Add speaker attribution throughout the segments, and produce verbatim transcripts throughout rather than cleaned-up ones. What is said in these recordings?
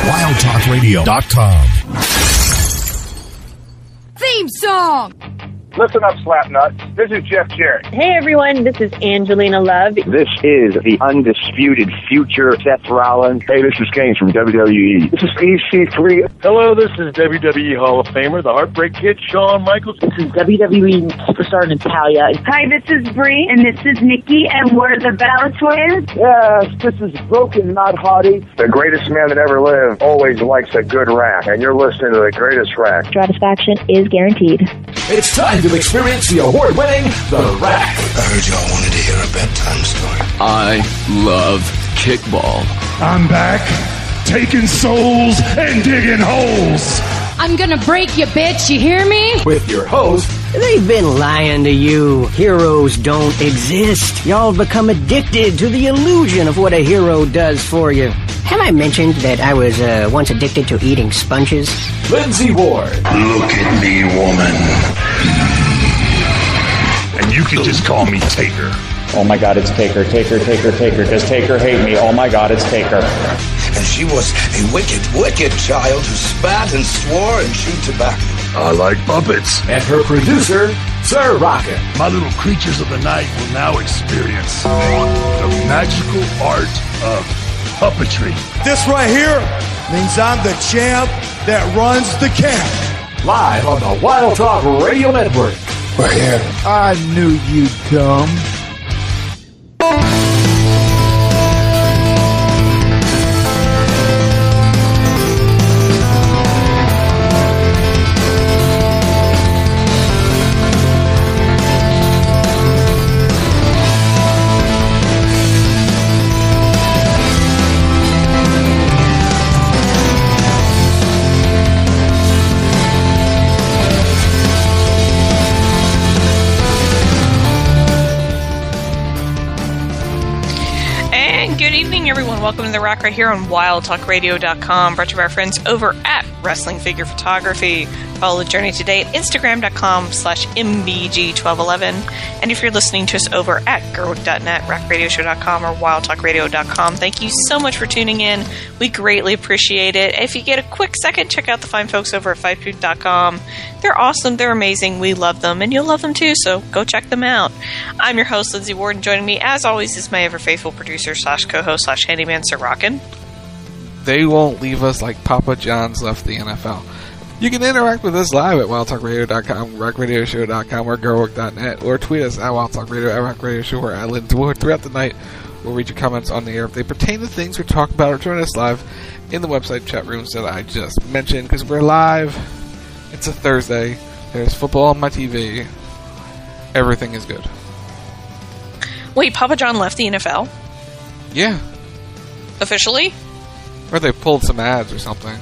Speaker 1: wild talk radio dot com.
Speaker 2: Theme song!
Speaker 3: Listen up, Slapnuts. This is Jeff Jarrett.
Speaker 4: Hey, everyone. This is Angelina Love.
Speaker 5: This is the undisputed future Seth Rollins.
Speaker 3: Hey, this is Kane from W W E.
Speaker 5: This is E C three.
Speaker 6: Hello, this is W W E Hall of Famer, the Heartbreak Kid, Shawn Michaels.
Speaker 4: This is W W E Superstar Natalia.
Speaker 7: Hi, this is Brie, and this is Nikki, and we're the Bella Twins.
Speaker 5: Yes, this is Broken, not Hottie.
Speaker 3: The greatest man that ever lived always likes a good rack, and you're listening to the greatest rack.
Speaker 4: Satisfaction is guaranteed.
Speaker 1: It's time to experience the award-winning The Rack.
Speaker 8: I heard y'all wanted to hear a bedtime story.
Speaker 9: I love kickball.
Speaker 10: I'm back, taking souls and digging holes.
Speaker 2: I'm gonna break you, bitch, you hear me?
Speaker 1: With your host,
Speaker 11: they've been lying to you. Heroes don't exist. Y'all have become addicted to the illusion of what a hero does for you. Have I mentioned that I was uh, once addicted to eating sponges?
Speaker 1: Lindsay Ward.
Speaker 8: Look at me, woman.
Speaker 10: And you can just call me Taker.
Speaker 12: Oh my God, it's Taker, Taker, Taker, Taker. Does Taker hate me? Oh my God, it's Taker.
Speaker 8: And she was a wicked, wicked child who spat and swore and chewed tobacco.
Speaker 10: I like puppets.
Speaker 1: And her producer, Sir Rocket.
Speaker 10: My little creatures of the night will now experience the magical art of puppetry.
Speaker 13: This right here means I'm the champ that runs the camp.
Speaker 1: Live on the Wild Talk Radio Network.
Speaker 8: Right here.
Speaker 13: I knew you'd come.
Speaker 14: Welcome to The Rack right here on wild talk radio dot com, brought to you by our friends over at Wrestling Figure Photography. Follow the journey today at instagram dot com slash M B G twelve eleven. And if you're listening to us over at gerwig dot net, rack radio show dot com, or wild talk radio dot com, thank you so much for tuning in. We greatly appreciate it. If you get a quick second, check out the fine folks over at five food dot com. They're awesome. They're amazing. We love them, and you'll love them too, so go check them out. I'm your host, Lindsay Ward, and joining me, as always, is my ever-faithful producer slash co-host slash handyman, Sir Rockin'.
Speaker 9: They won't leave us like Papa John's left the N F L. You can interact with us live at wild talk radio dot com, rack radio show dot com, or gerwig dot net, or tweet us at wildtalkradio, at rack radio show, or at Lindsay Ward. Throughout the night, we'll read your comments on the air if they pertain to things we're talking about, or join us live in the website chat rooms that I just mentioned, because we're live. It's a Thursday. There's football on my T V. Everything is good.
Speaker 14: Wait, Papa John left the N F L?
Speaker 9: Yeah.
Speaker 14: Officially?
Speaker 9: Or they pulled some ads or something.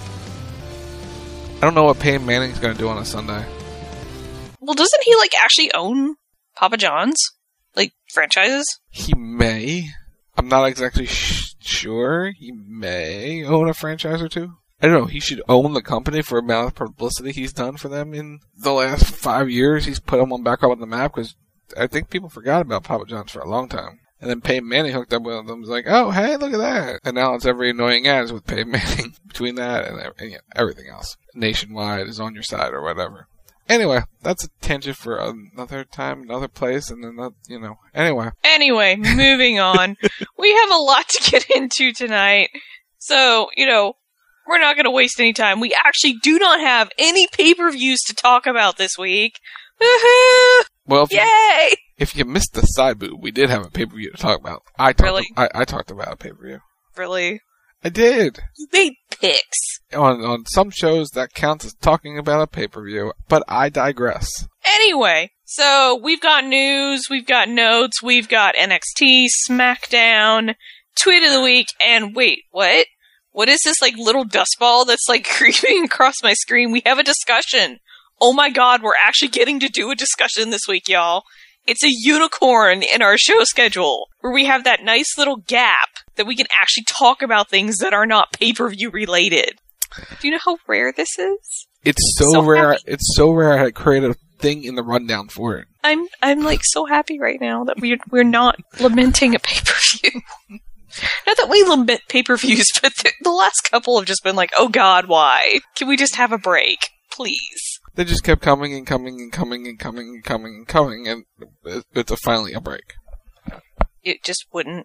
Speaker 9: I don't know what Peyton Manning's going to do on a Sunday.
Speaker 14: Well, doesn't he, like, actually own Papa John's? Like, franchises?
Speaker 9: He may. I'm not exactly sh- sure. He may own a franchise or two. I don't know. He should own the company for the amount of publicity he's done for them in the last five years. He's put them on back up on the map because I think people forgot about Papa John's for a long time. And then Peyton Manning hooked up with them. It was like, oh, hey, look at that. And now it's every annoying ads with Peyton Manning between that and, and yeah, everything else. Nationwide is on your side or whatever. Anyway, that's a tangent for another time, another place, and then, that, you know. Anyway.
Speaker 14: Anyway, moving on. We have a lot to get into tonight. So, you know, we're not going to waste any time. We actually do not have any pay-per-views to talk about this week. Woohoo!
Speaker 9: Well, if
Speaker 14: Yay!
Speaker 9: You, if you missed the side boob, we did have a pay-per-view to talk about. I talked.
Speaker 14: Really?
Speaker 9: I, I talked about a pay-per-view.
Speaker 14: Really?
Speaker 9: I did.
Speaker 14: You made picks.
Speaker 9: On on some shows that counts as talking about a pay-per-view, but I digress.
Speaker 14: Anyway, so we've got news, we've got notes, we've got N X T, SmackDown, Tweet of the Week, and wait, what? What is this, like, little dust ball that's, like, creeping across my screen? We have a discussion. Oh my god, we're actually getting to do a discussion this week, y'all. It's a unicorn in our show schedule, where we have that nice little gap that we can actually talk about things that are not pay-per-view related. Do you know how rare this is?
Speaker 9: It's so, so rare. Happy. It's so rare I had created a thing in the rundown for it.
Speaker 14: I'm I'm like so happy right now that we're we're not lamenting a pay-per-view. Not that we lament pay-per-views, but the, the last couple have just been like, oh God, why? Can we just have a break? Please.
Speaker 9: They just kept coming and coming and coming and coming and coming and coming, and it's a finally a break.
Speaker 14: It just wouldn't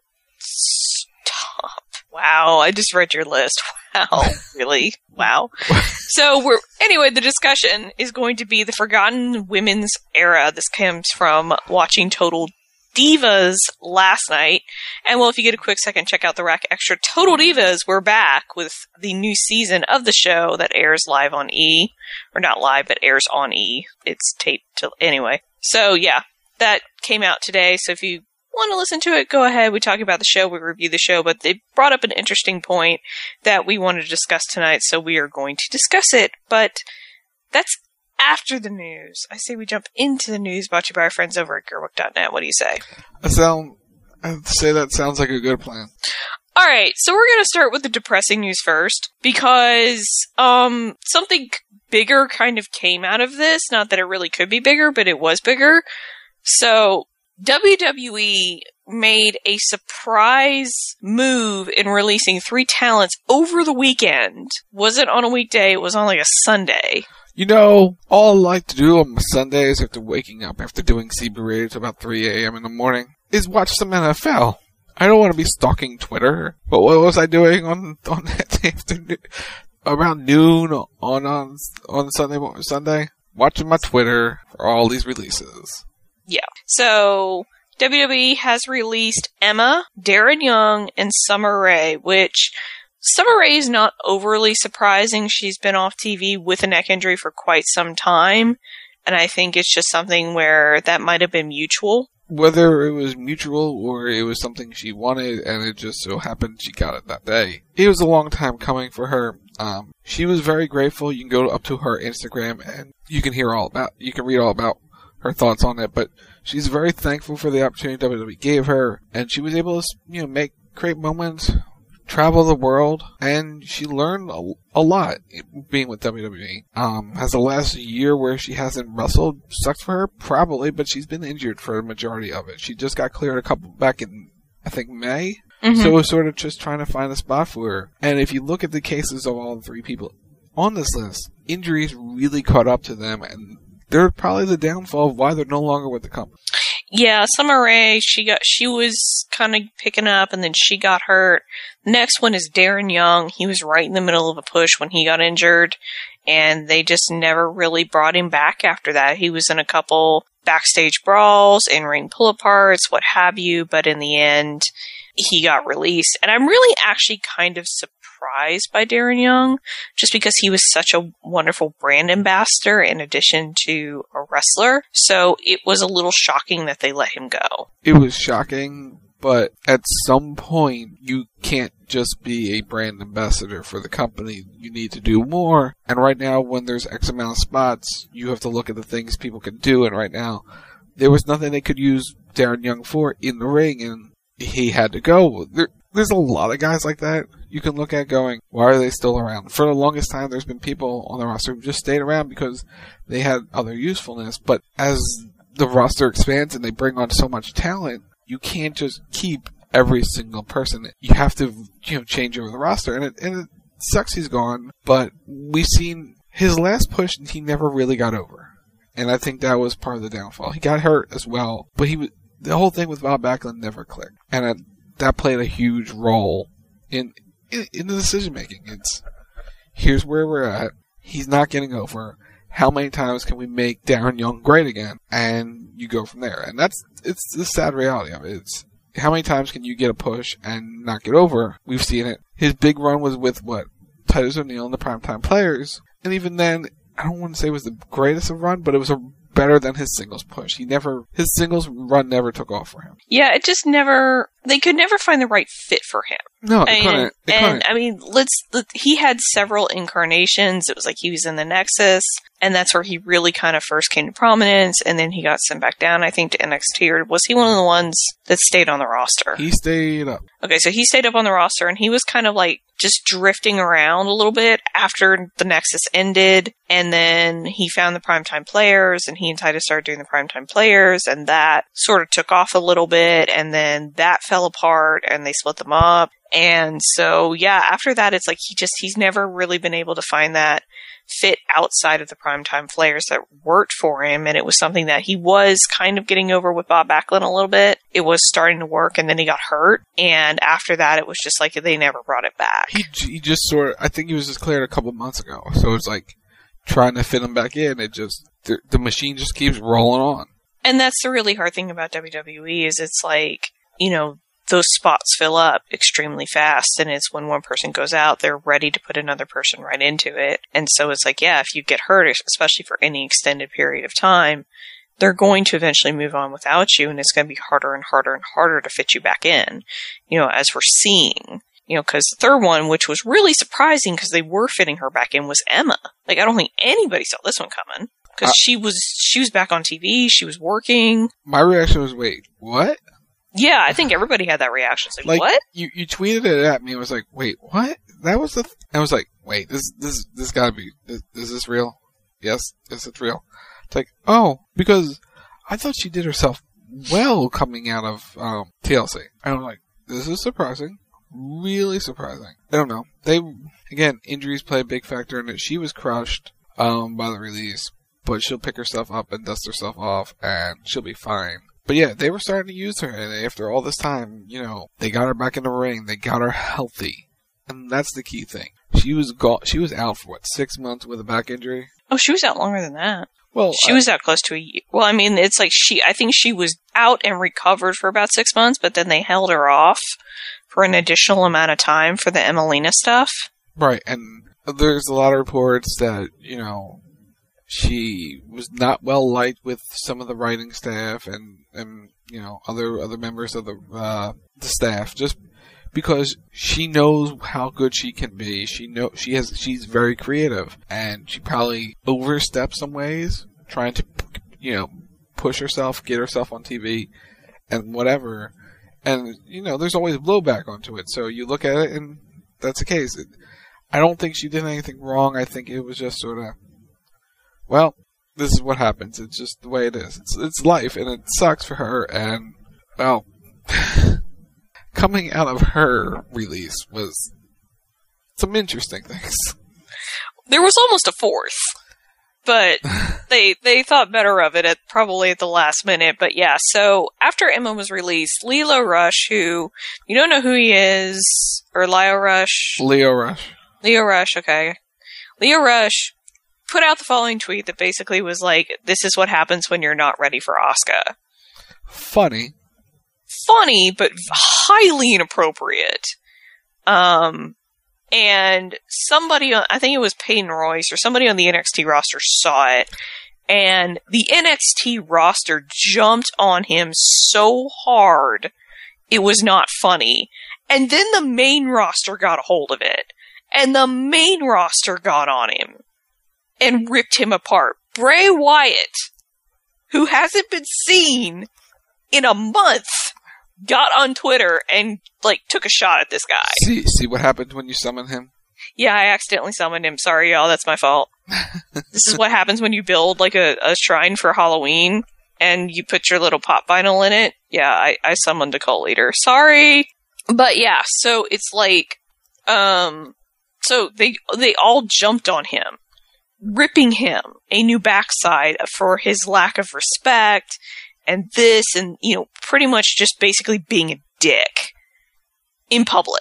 Speaker 14: stop. Wow, I just read your list. Wow, really? Wow. So we're anyway. The discussion is going to be the Forgotten Women's Era. This comes from watching Total Divas last night. And well, if you get a quick second, check out the Rack Extra. Total Divas, we're back with the new season of the show that airs live on E. Or not live, but airs on E. It's taped to, anyway. So yeah, that came out today. So if you want to listen to it, go ahead. We talk about the show, we review the show, but they brought up an interesting point that we wanted to discuss tonight, so we are going to discuss it. But that's after the news. I say we jump into the news brought to you by our friends over at Gerwick dot net. What do you say?
Speaker 9: I sound, I'd say that sounds like a good plan.
Speaker 14: Alright, so we're going to start with the depressing news first, because um something bigger kind of came out of this. Not that it really could be bigger, but it was bigger. So W W E made a surprise move in releasing three talents over the weekend. Wasn't on a weekday, it was on like a Sunday.
Speaker 9: You know, all I like to do on Sundays after waking up, after doing C B Radio till about three a.m. in the morning, is watch some N F L. I don't want to be stalking Twitter, but what was I doing on, on that afternoon? Around noon on, on, on Sunday, Sunday? Watching my Twitter for all these releases.
Speaker 14: Yeah. So, W W E has released Emma, Darren Young, and Summer Rae, which Summer Rae is not overly surprising. She's been off T V with a neck injury for quite some time, and I think it's just something where that might have been mutual.
Speaker 9: Whether it was mutual or it was something she wanted and it just so happened she got it that day. It was a long time coming for her. Um, she was very grateful. You can go up to her Instagram and you can hear all about, you can read all about her thoughts on it, but she's very thankful for the opportunity W W E gave her, and she was able to, you know, make great moments, travel the world, and she learned a, a lot being with W W E. Um, has the last year where she hasn't wrestled sucked for her? Probably, but she's been injured for a majority of it. She just got cleared a couple back in, I think, May. Mm-hmm. So it was sort of just trying to find a spot for her. And if you look at the cases of all the three people on this list, injuries really caught up to them, and they're probably the downfall of why they're no longer with the company.
Speaker 14: Yeah, Summer Rae, she got, she was kind of picking up, and then she got hurt. Next one is Darren Young. He was right in the middle of a push when he got injured, and they just never really brought him back after that. He was in a couple backstage brawls, in-ring pull-aparts, what have you, but in the end, he got released. And I'm really actually kind of surprised by Darren Young, just because he was such a wonderful brand ambassador in addition to a wrestler. So it was a little shocking that they let him go.
Speaker 9: It was shocking, but at some point, you can't just be a brand ambassador for the company. You need to do more. And right now, when there's X amount of spots, you have to look at the things people can do. And right now, there was nothing they could use Darren Young for in the ring, and he had to go. There, there's a lot of guys like that you can look at going, why are they still around? For the longest time, there's been people on the roster who just stayed around because they had other usefulness. But as the roster expands and they bring on so much talent, you can't just keep every single person. You have to, you know, change over the roster. And it, and it sucks he's gone, but we've seen his last push and he never really got over. And I think that was part of the downfall. He got hurt as well, but he was, the whole thing with Bob Backlund never clicked. And it, that played a huge role in, in, in the decision making. It's, here's where we're at. He's not getting over. How many times can we make Darren Young great again? And you go from there. And that's, it's the sad reality of it. It's, how many times can you get a push and not get over? We've seen it. His big run was with, what, Titus O'Neil and the Primetime Players. And even then, I don't want to say it was the greatest of run, but it was a better than his singles push. He never, his singles run never took off for him.
Speaker 14: Yeah, it just never, they could never find the right fit for him.
Speaker 9: No, they
Speaker 14: and,
Speaker 9: couldn't. They
Speaker 14: and
Speaker 9: couldn't.
Speaker 14: I mean, let's, let, he had several incarnations. It was like he was in the Nexus, and that's where he really kind of first came to prominence, and then he got sent back down, I think, to N X T, or was he one of the ones that stayed on the roster?
Speaker 9: He stayed up.
Speaker 14: Okay, so he stayed up on the roster, and he was kind of like just drifting around a little bit after the Nexus ended, and then he found the Primetime Players, and he and Titus started doing the Primetime Players, and that sort of took off a little bit, and then that fell fell apart and they split them up. And so, yeah, after that, it's like he just, he's never really been able to find that fit outside of the primetime flares that worked for him. And it was something that he was kind of getting over with Bob Backlund a little bit. It was starting to work, and then he got hurt. And after that, it was just like they never brought it back.
Speaker 9: He, he just sort of, I think he was just cleared a couple months ago. So it's like trying to fit him back in. It just, the, the machine just keeps rolling on.
Speaker 14: And that's the really hard thing about W W E is it's like, you know, those spots fill up extremely fast, and it's when one person goes out, they're ready to put another person right into it. And so it's like, yeah, if you get hurt, especially for any extended period of time, they're going to eventually move on without you, and it's going to be harder and harder and harder to fit you back in, you know, as we're seeing. You know, because the third one, which was really surprising because they were fitting her back in, was Emma. Like, I don't think anybody saw this one coming. Because uh, she was she was back on T V, she was working.
Speaker 9: My reaction was, wait, what?
Speaker 14: Yeah, I think everybody had that reaction. It's like,
Speaker 9: like,
Speaker 14: what?
Speaker 9: You you tweeted it at me and was like, wait, what? That was the... Th-? I was like, wait, this this this gotta be... Is, is this real? Yes, yes, it's real. It's like, oh, because I thought she did herself well coming out of um, T L C. I was like, this is surprising. Really surprising. I don't know. They, again, injuries play a big factor in it. She was crushed um, by the release, but she'll pick herself up and dust herself off, and she'll be fine. But yeah, they were starting to use her, and after all this time, you know, they got her back in the ring. They got her healthy, and that's the key thing. She was go- She was out for what, six months with a back injury?
Speaker 14: Oh, she was out longer than that.
Speaker 9: Well,
Speaker 14: she
Speaker 9: I-
Speaker 14: was out close to a year. Well, I mean, it's like she. I think she was out and recovered for about six months, but then they held her off for an additional amount of time for the Emelina stuff.
Speaker 9: Right, and there's a lot of reports that, you know, she was not well liked with some of the writing staff and, and you know, other other members of the uh, the staff, just because she knows how good she can be. She know she has she's very creative, and she probably overstepped some ways trying to, you know, push herself, get herself on T V, and whatever. And you know, there's always blowback onto it. So you look at it, and that's the case. It, I don't think she did anything wrong. I think it was just sort of, well, this is what happens. It's just the way it is. It's, it's life, and it sucks for her. And, well, coming out of her release was some interesting things.
Speaker 14: There was almost a fourth, but they they thought better of it at probably at the last minute. But yeah, so after Emma was released, Leo Rush, who you don't know who he is, or Leo Rush,
Speaker 9: Leo Rush,
Speaker 14: Leo Rush, okay, Leo Rush put out the following tweet that basically was like, "This is what happens when you're not ready for Asuka."
Speaker 9: Funny,
Speaker 14: funny, but highly inappropriate. Um. And somebody, I think it was Peyton Royce or somebody on the N X T roster saw it, and the N X T roster jumped on him so hard it was not funny. And then the main roster got a hold of it, and the main roster got on him and ripped him apart. Bray Wyatt, who hasn't been seen in a month, got on Twitter and, like, took a shot at this guy.
Speaker 9: See, see what happens when you summon him?
Speaker 14: Yeah, I accidentally summoned him. Sorry, y'all. That's my fault. This is what happens when you build, like, a, a shrine for Halloween and you put your little pop vinyl in it. Yeah, I, I summoned a cult leader. Sorry. But, yeah, so it's like, um, so they, they all jumped on him, ripping him a new backside for his lack of respect and this, and, you know, pretty much just basically being a dick in public.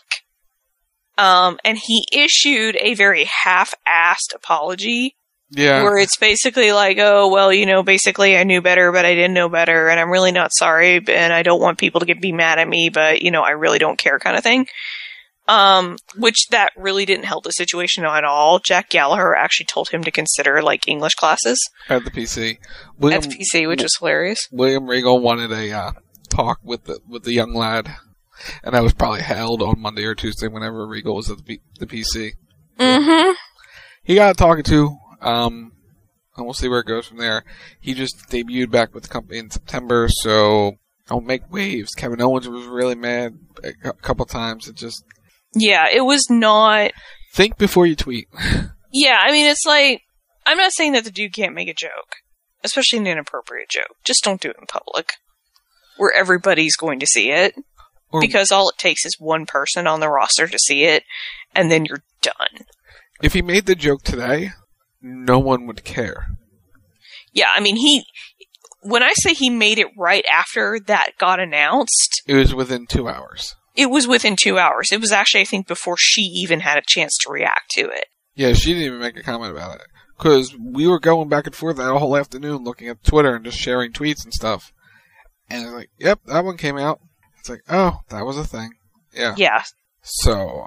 Speaker 14: Um, and he issued a very half-assed apology.
Speaker 9: Yeah.
Speaker 14: Where it's basically like, oh, well, you know, basically I knew better, but I didn't know better, and I'm really not sorry, and I don't want people to get be mad at me, but, you know, I really don't care kind of thing. Um, which that really didn't help the situation at all. Jack Gallagher actually told him to consider, like, English classes.
Speaker 9: At the P C. William,
Speaker 14: At the P C, which was hilarious.
Speaker 9: William Regal wanted a uh, talk with the with the young lad, and that was probably held on Monday or Tuesday whenever Regal was at the, P- the P C.
Speaker 14: Mm-hmm.
Speaker 9: He got talking to, um, and we'll see where it goes from there. He just debuted back with the company in September, so don't make waves. Kevin Owens was really mad a couple times. It just...
Speaker 14: Yeah, it was not...
Speaker 9: Think before you tweet.
Speaker 14: Yeah, I mean, it's like, I'm not saying that the dude can't make a joke, especially an inappropriate joke. Just don't do it in public, where everybody's going to see it.
Speaker 9: Or,
Speaker 14: because all it takes is one person on the roster to see it, and then you're done.
Speaker 9: If he made the joke today, no one would care.
Speaker 14: Yeah, I mean, he... When I say he made it right after that got announced...
Speaker 9: It was within two hours.
Speaker 14: It was within two hours. It was actually, I think, before she even had a chance to react to it.
Speaker 9: Yeah, she didn't even make a comment about it. Because we were going back and forth that whole afternoon looking at Twitter and just sharing tweets and stuff. And it's like, yep, that one came out. It's like, oh, that was a thing. Yeah.
Speaker 14: Yeah.
Speaker 9: So...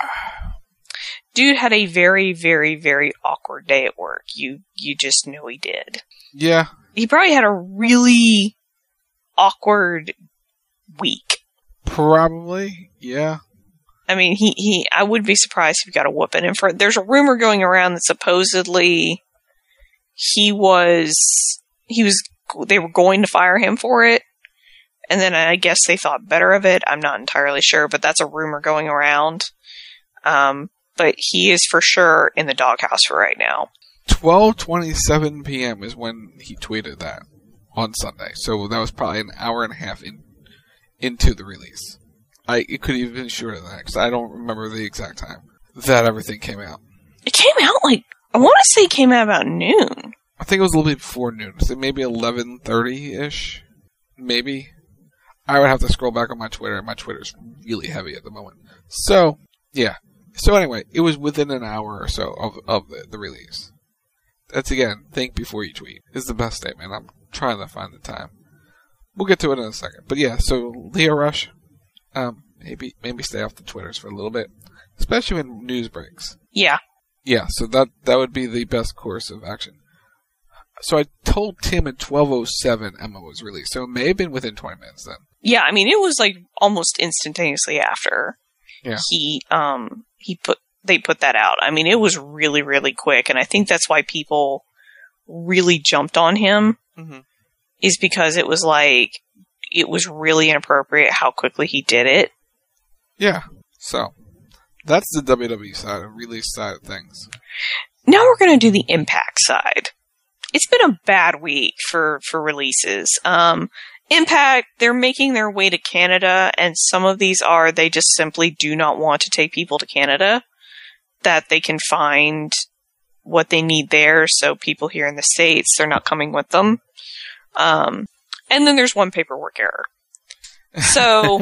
Speaker 14: Dude had a very, very, very awkward day at work. You you just know he did.
Speaker 9: Yeah.
Speaker 14: He probably had a really awkward week.
Speaker 9: Probably, yeah.
Speaker 14: I mean, he, he I would be surprised if he got a whooping. And for there's a rumor going around that supposedly he was he was they were going to fire him for it, and then I guess they thought better of it. I'm not entirely sure, but that's a rumor going around. Um, but he is for sure in the doghouse for right now.
Speaker 9: twelve twenty-seven p.m. is when he tweeted that on Sunday. So that was probably an hour and a half in into the release. I It could have been shorter than that, because I don't remember the exact time that everything came out.
Speaker 14: It came out like, I want to say it came out about noon.
Speaker 9: I think it was a little bit before noon. So maybe eleven thirty-ish? Maybe. I would have to scroll back on my Twitter, and my Twitter's really heavy at the moment. So, yeah. So anyway, it was within an hour or so of, of the, the release. That's, again, think before you tweet is the best statement. I'm trying to find the time. We'll get to it in a second. But yeah, so Lio Rush, um, maybe maybe stay off the Twitters for a little bit, especially when news breaks.
Speaker 14: Yeah.
Speaker 9: Yeah, so that that would be the best course of action. So I told Tim at twelve oh seven Emma was released, so it may have been within twenty minutes then.
Speaker 14: Yeah, I mean, it was like almost instantaneously after
Speaker 9: yeah.
Speaker 14: he um he put they put that out. I mean, it was really, really quick, and I think that's why people really jumped on him,
Speaker 9: mm-hmm.
Speaker 14: is because it was like, it was really inappropriate how quickly he did it.
Speaker 9: Yeah, so that's the W W E side, the release side of things.
Speaker 14: Now we're going to do the Impact side. It's been a bad week for, for releases. Um, Impact, they're making their way to Canada, and some of these are, they just simply do not want to take people to Canada, that they can find what they need there, so people here in the States, they're not coming with them. Um, and then there's one paperwork error. So,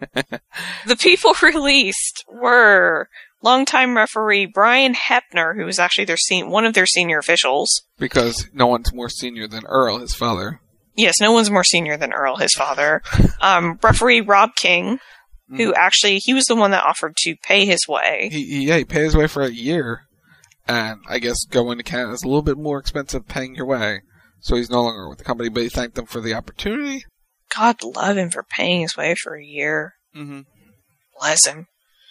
Speaker 14: the people released were longtime referee Brian Hebner, who was actually their sen- one of their senior officials.
Speaker 9: Because no one's more senior than Earl, his father.
Speaker 14: Yes, no one's more senior than Earl, his father. Um, referee Rob King, who actually, he was the one that offered to pay his way.
Speaker 9: He, he, yeah, he paid his way for a year. And I guess going to Canada is a little bit more expensive paying your way. So he's no longer with the company, but he thanked them for the opportunity.
Speaker 14: God love him for paying his way for a year.
Speaker 9: Mm-hmm.
Speaker 14: Bless him.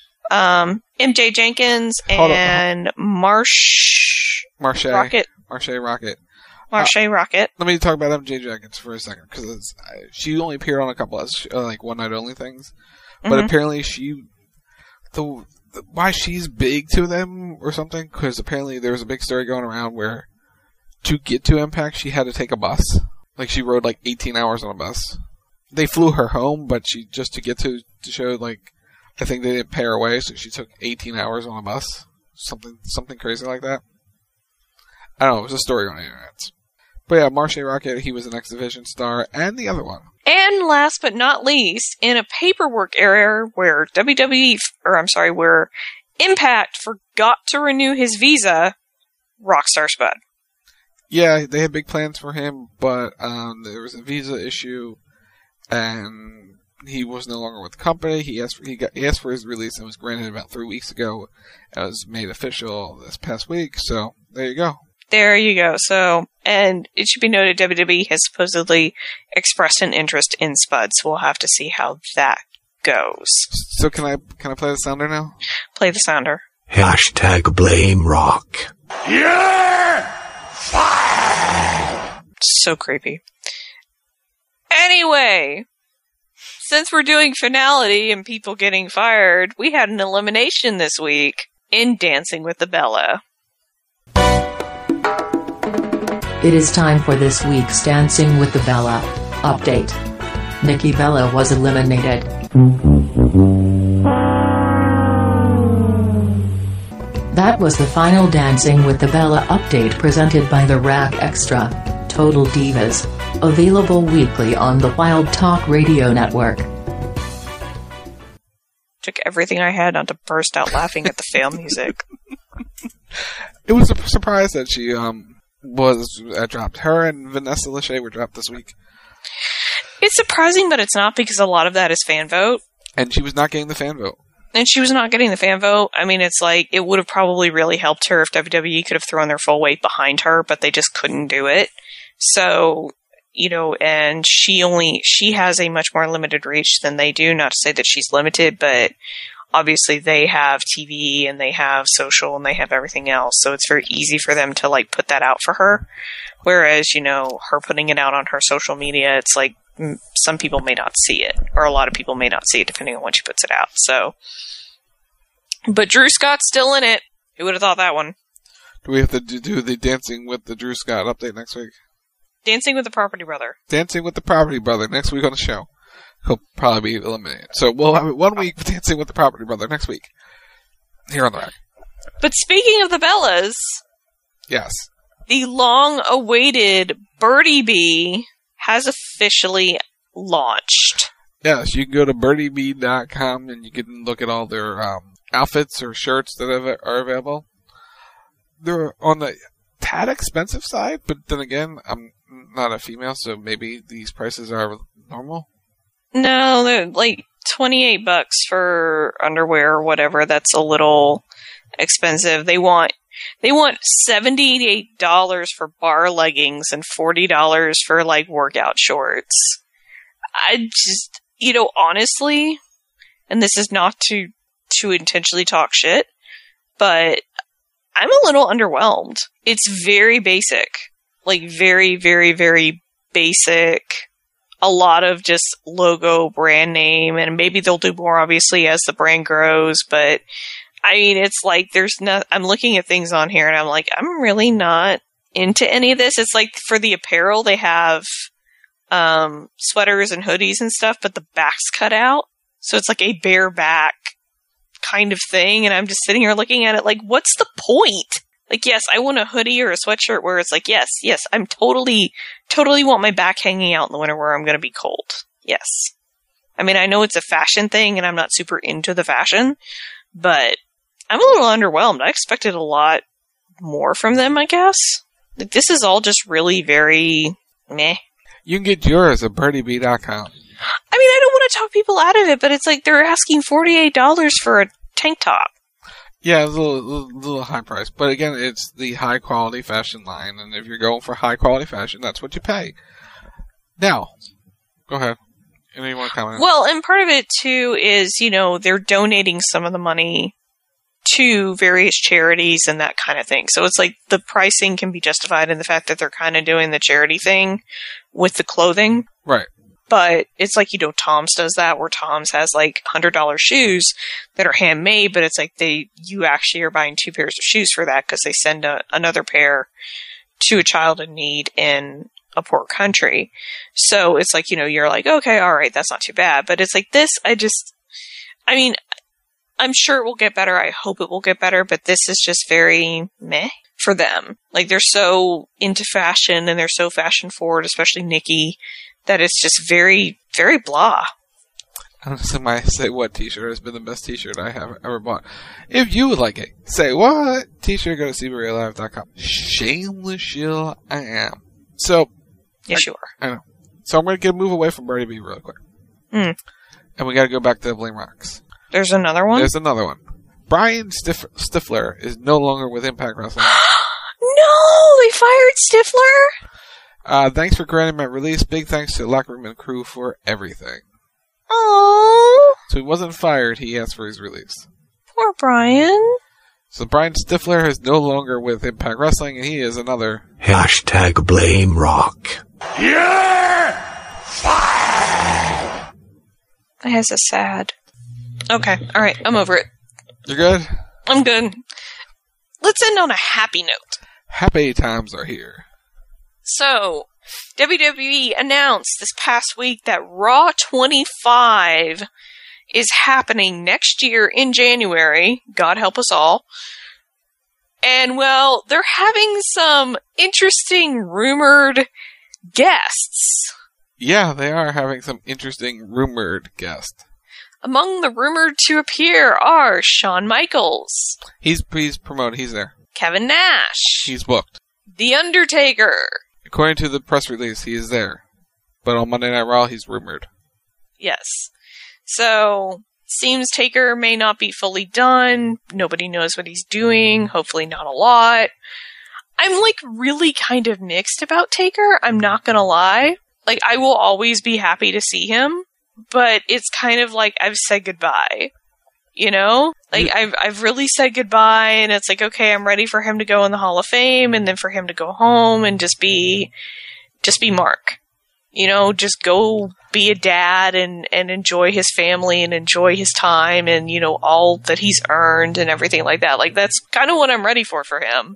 Speaker 14: Um, M J Jenkins
Speaker 9: Hold
Speaker 14: and Marsh...
Speaker 9: Marche.
Speaker 14: Rocket.
Speaker 9: Marche Rocket.
Speaker 14: Marche
Speaker 9: uh,
Speaker 14: Rocket.
Speaker 9: Let me talk about M J Jenkins for a second, because she only appeared on a couple of uh, like one night only things, but
Speaker 14: mm-hmm.
Speaker 9: apparently she, the, the why she's big to them or something, because apparently there was a big story going around where to get to Impact she had to take a bus, like she rode like eighteen hours on a bus. They flew her home, but she just to get to to show like I think they didn't pay her way, so she took eighteen hours on a bus, something something crazy like that. I don't know, it was a story on the internet. But yeah, Marche Rocket, he was an X Division star, and the other one.
Speaker 14: And last but not least, in a paperwork error where W W E, or I'm sorry, where Impact forgot to renew his visa, Rockstar Spud.
Speaker 9: Yeah, they had big plans for him, but um, there was a visa issue, and he was no longer with the company. He asked for, he got he asked for his release and was granted about three weeks ago. It was made official this past week, so there you go.
Speaker 14: There you go. So, and it should be noted, W W E has supposedly expressed an interest in Spud, so we'll have to see how that goes.
Speaker 9: So can I can I play the sounder now?
Speaker 14: Play the sounder.
Speaker 15: Hashtag blame Rock.
Speaker 10: Yeah! Fire!
Speaker 14: So creepy. Anyway, since we're doing finality and people getting fired, we had an elimination this week in Dancing with the Bella.
Speaker 16: It is time for this week's Dancing with the Bella update. Nikki Bella was eliminated. That was the final Dancing with the Bella update presented by the Rack Extra. Total Divas. Available weekly on the Wild Talk Radio Network.
Speaker 14: Took everything I had not to burst out laughing at the fail music.
Speaker 9: It was a surprise that she um was uh, dropped. Her and Vanessa Lachey were dropped this week.
Speaker 14: It's surprising, but it's not, because a lot of that is fan vote.
Speaker 9: And she was not getting the fan vote.
Speaker 14: And she was not getting the fan vote. I mean, it's like, it would have probably really helped her if W W E could have thrown their full weight behind her, but they just couldn't do it. So, you know, and she only, she has a much more limited reach than they do. Not to say that she's limited, but obviously they have T V and they have social and they have everything else. So it's very easy for them to like put that out for her. Whereas, you know, her putting it out on her social media, it's like, some people may not see it, or a lot of people may not see it depending on when she puts it out. So, but Drew Scott's still in it. Who would have thought that one?
Speaker 9: Do we have to do the Dancing with the Drew Scott update next week?
Speaker 14: Dancing with the Property Brother.
Speaker 9: Dancing with the Property Brother next week on the show. He'll probably be eliminated. So we'll have one week of Dancing with the Property Brother next week. Here on the rack.
Speaker 14: But speaking of the Bellas.
Speaker 9: Yes.
Speaker 14: The long-awaited Birdie Bee has officially launched.
Speaker 9: Yes, you can go to birdie bee dot com and you can look at all their um, outfits or shirts that are available. They're on the tad expensive side, but then again, I'm not a female, so maybe these prices are normal.
Speaker 14: No, they're like twenty-eight bucks for underwear or whatever. That's a little expensive. They want They want seventy-eight dollars for bar leggings and forty dollars for, like, workout shorts. I just, you know, honestly, and this is not to, to intentionally talk shit, but I'm a little underwhelmed. It's very basic. Like, very, very, very basic. A lot of just logo, brand name, and maybe they'll do more, obviously, as the brand grows, but I mean, it's like there's no. I'm looking at things on here, and I'm like, I'm really not into any of this. It's like for the apparel, they have um, sweaters and hoodies and stuff, but the back's cut out, so it's like a bare back kind of thing. And I'm just sitting here looking at it, like, what's the point? Like, yes, I want a hoodie or a sweatshirt where it's like, yes, yes, I'm totally, totally want my back hanging out in the winter where I'm going to be cold. Yes, I mean, I know it's a fashion thing, and I'm not super into the fashion, but I'm a little underwhelmed. I expected a lot more from them, I guess. Like, this is all just really very meh.
Speaker 9: You can get yours at birdie bee dot com.
Speaker 14: I mean, I don't want to talk people out of it, but it's like they're asking forty-eight dollars for a tank top.
Speaker 9: Yeah, it's a little, little, little high price. But again, it's the high quality fashion line, and if you're going for high quality fashion, that's what you pay. Now, go ahead. Anyone want to comment?
Speaker 14: Well, and part of it, too, is, you know, they're donating some of the money to various charities and that kind of thing. So it's like the pricing can be justified in the fact that they're kind of doing the charity thing with the clothing.
Speaker 9: Right.
Speaker 14: But it's like, you know, Tom's does that, where Tom's has like one hundred dollars shoes that are handmade, but it's like they, you actually are buying two pairs of shoes for that because they send a, another pair to a child in need in a poor country. So it's like, you know, you're like, okay, all right, that's not too bad. But it's like this, I just, I mean, I'm sure it will get better. I hope it will get better, but this is just very meh for them. Like, they're so into fashion and they're so fashion forward, especially Nikki, that it's just very, very blah.
Speaker 9: I don't know, my Say What t-shirt has been the best t-shirt I have ever bought. If you would like a Say What t-shirt, go to c b radio live dot com. Shameless shill I am. So,
Speaker 14: yes,
Speaker 9: I,
Speaker 14: you are.
Speaker 9: I know. So I'm going to get a move away from Birdie Bee real quick.
Speaker 14: Mm.
Speaker 9: And we got to go back to Blame Rocks.
Speaker 14: There's another one?
Speaker 9: There's another one. Brian Stif- Stifler is no longer with Impact Wrestling.
Speaker 14: No! They fired Stifler?
Speaker 9: Uh, thanks for granting my release. Big thanks to Locker Room and crew for everything.
Speaker 14: Aww.
Speaker 9: So he wasn't fired. He asked for his release.
Speaker 14: Poor Brian.
Speaker 9: So Brian Stifler is no longer with Impact Wrestling, and he is another...
Speaker 15: Hashtag Blame Rock.
Speaker 10: Yeah!
Speaker 14: That is a sad... Okay, alright, I'm over it.
Speaker 9: You're good?
Speaker 14: I'm good. Let's end on a happy note.
Speaker 9: Happy times are here.
Speaker 14: So, W W E announced this past week that Raw twenty-five is happening next year in January. God help us all. And, well, they're having some interesting rumored guests.
Speaker 9: Yeah, they are having some interesting rumored guests.
Speaker 14: Among the rumored to appear are Shawn Michaels.
Speaker 9: He's he's promoted. He's there.
Speaker 14: Kevin Nash.
Speaker 9: He's booked.
Speaker 14: The Undertaker.
Speaker 9: According to the press release, he is there. But on Monday Night Raw, he's rumored.
Speaker 14: Yes. So, seems Taker may not be fully done. Nobody knows what he's doing. Hopefully not a lot. I'm, like, really kind of mixed about Taker. I'm not gonna lie. Like, I will always be happy to see him. But it's kind of like I've said goodbye. You know? Like, I've I've really said goodbye, and it's like, okay, I'm ready for him to go in the Hall of Fame, and then for him to go home and just be, just be Mark. You know, just go be a dad and, and enjoy his family and enjoy his time and, you know, all that he's earned and everything like that. Like, that's kind of what I'm ready for for him.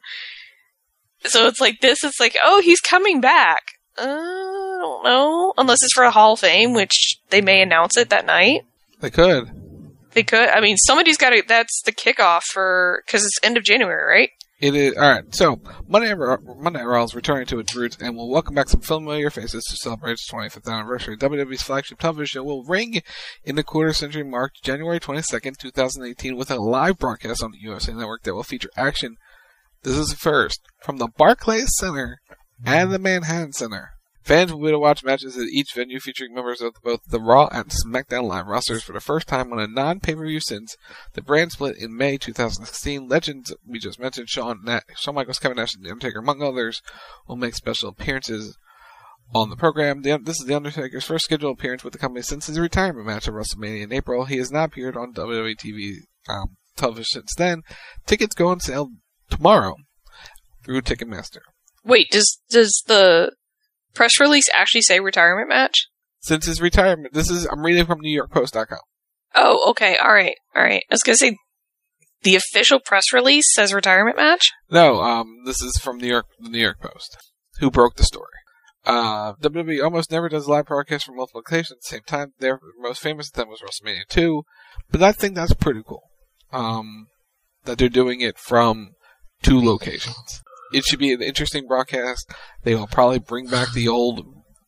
Speaker 14: So it's like this, it's like, oh, he's coming back. Uh, I don't know. Unless it's for a Hall of Fame, which they may announce it that night.
Speaker 9: They could.
Speaker 14: They could. I mean, somebody's got to, that's the kickoff for, because it's end of January, right?
Speaker 9: It is. Alright, so, Monday, Monday Night Raw is returning to its roots and will welcome back some familiar faces to celebrate its twenty-fifth anniversary. W W E's flagship television show will ring in the quarter century mark January twenty-second, twenty eighteen with a live broadcast on the U S A Network that will feature action, this is the first, from the Barclays Center and the Manhattan Center. Fans will be able to watch matches at each venue featuring members of both the Raw and SmackDown Live rosters for the first time on a non-pay-per-view since the brand split in May twenty sixteen. Legends we just mentioned, Shawn, Na- Shawn Michaels, Kevin Nash, and The Undertaker, among others, will make special appearances on the program. The, this is The Undertaker's first scheduled appearance with the company since his retirement match at WrestleMania in April. He has not appeared on W W E T V um, television since then. Tickets go on sale tomorrow through Ticketmaster.
Speaker 14: Wait, does does the press release actually say retirement match?
Speaker 9: Since his retirement, this is, I'm reading from New York Post dot com.
Speaker 14: Oh, okay, alright, alright. I was gonna say, the official press release says retirement match?
Speaker 9: No, um, this is from New York, the New York Post, who broke the story. Uh, W W E almost never does live broadcasts from multiple locations at the same time. Their most famous of them was WrestleMania two, but I think that's pretty cool. Um, that they're doing it from two locations. It should be an interesting broadcast. They will probably bring back the old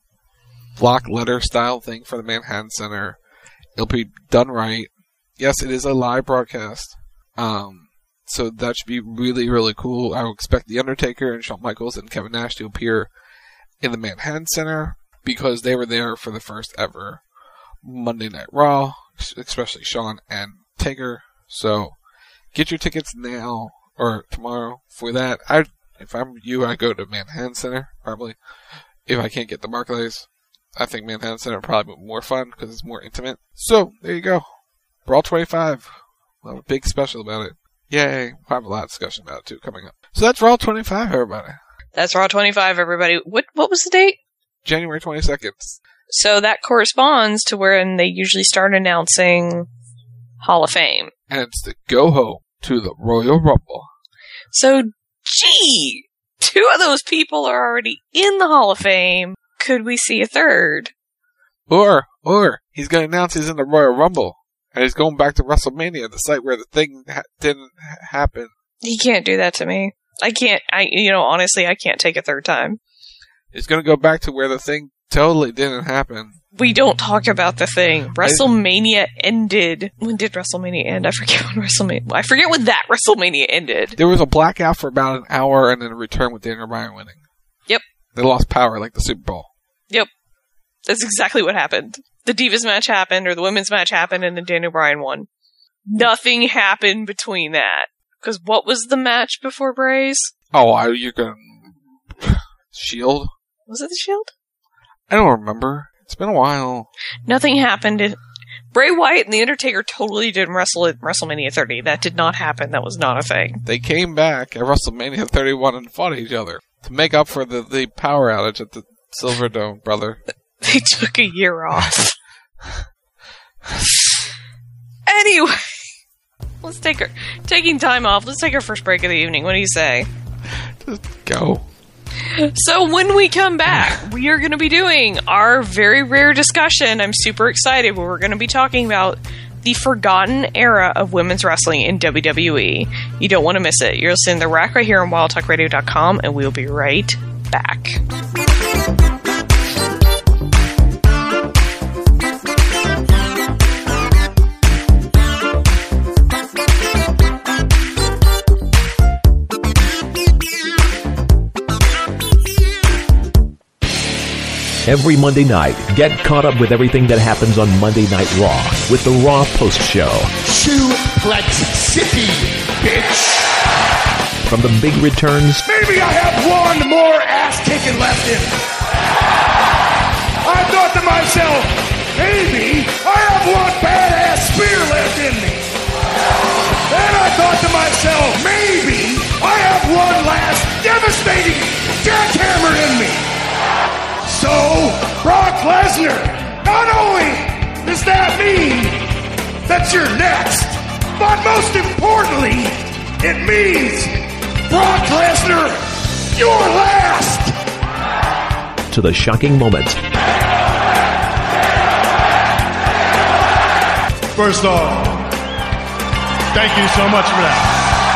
Speaker 9: block letter style thing for the Manhattan Center. It'll be done right. Yes, it is a live broadcast. Um, so that should be really, really cool. I would expect The Undertaker and Shawn Michaels and Kevin Nash to appear in the Manhattan Center because they were there for the first ever Monday Night Raw, especially Shawn and Taker. So get your tickets now or tomorrow for that. I If I'm you, I go to Manhattan Center, probably. If I can't get the Barclays, I think Manhattan Center would probably be more fun because it's more intimate. So, there you go. Raw twenty-five. We'll have a big special about it. Yay. We'll have a lot of discussion about it, too, coming up. So that's Raw twenty-five, everybody.
Speaker 14: That's Raw twenty-five, everybody. What What was the date?
Speaker 9: January twenty-second.
Speaker 14: So that corresponds to when they usually start announcing Hall of Fame.
Speaker 9: And it's the go home to the Royal Rumble.
Speaker 14: So, gee, two of those people are already in the Hall of Fame. Could we see a third?
Speaker 9: Or, or, he's going to announce he's in the Royal Rumble. And he's going back to WrestleMania, the site where the thing ha- didn't ha- happen.
Speaker 14: He can't do that to me. I can't, I, you know, honestly, I can't take a third time.
Speaker 9: He's going to go back to where the thing totally didn't happen.
Speaker 14: We don't talk about the thing. WrestleMania ended. When did WrestleMania end? I forget when WrestleMania. I forget when that WrestleMania ended.
Speaker 9: There was a blackout for about an hour and then a return with Daniel Bryan winning.
Speaker 14: Yep.
Speaker 9: They lost power like the Super Bowl.
Speaker 14: Yep. That's exactly what happened. The Divas match happened, or the women's match happened, and then Daniel Bryan won. Nothing happened between that. Because what was the match before Bray's?
Speaker 9: Oh, I, you're going to... Shield?
Speaker 14: Was it the Shield?
Speaker 9: I don't remember. It's been a while.
Speaker 14: Nothing happened. Bray Wyatt and The Undertaker totally didn't wrestle at WrestleMania thirty. That did not happen. That was not a thing.
Speaker 9: They came back at WrestleMania thirty-one and fought each other to make up for the, the power outage at the Silverdome, brother.
Speaker 14: They took a year off. Anyway, let's take our taking time off. Let's take our first break of the evening. What do you say?
Speaker 9: Just go.
Speaker 14: So when we come back, we are going to be doing our very rare discussion. I'm super excited. Where we're going to be talking about the forgotten era of women's wrestling in W W E. You don't want to miss it. You're listening to The Rack right here on wild talk radio dot com, and we'll be right back.
Speaker 17: Every Monday night, get caught up with everything that happens on Monday Night Raw with the Raw Post Show.
Speaker 13: Suplex City, bitch!
Speaker 17: From the big returns...
Speaker 13: Maybe I have one more ass-kicking left in me. I thought to myself, maybe I have one badass spear left in me. Then I thought to myself, maybe I have one last devastating jackhammer in me. So, Brock Lesnar, not only does that mean that you're next, but most importantly, it means, Brock Lesnar, you're last!
Speaker 17: To the shocking moments.
Speaker 13: First off, thank you so much for that.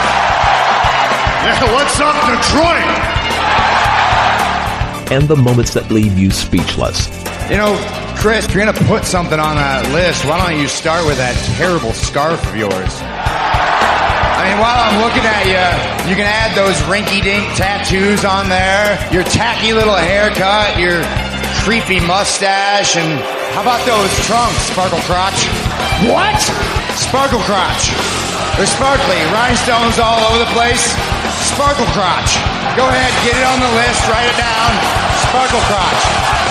Speaker 13: Yeah, what's up, Detroit?
Speaker 17: And the moments that leave you speechless.
Speaker 18: You know, Chris, if you're going to put something on that list, why don't you start with that terrible scarf of yours? I mean, while I'm looking at you, you can add those rinky-dink tattoos on there, your tacky little haircut, your creepy mustache, and how about those trunks, Sparkle Crotch?
Speaker 13: What?
Speaker 18: Sparkle Crotch. They're sparkly, rhinestones all over the place. Sparkle Crotch. Go ahead, get it on the list, write it down. Sparkle Crotch.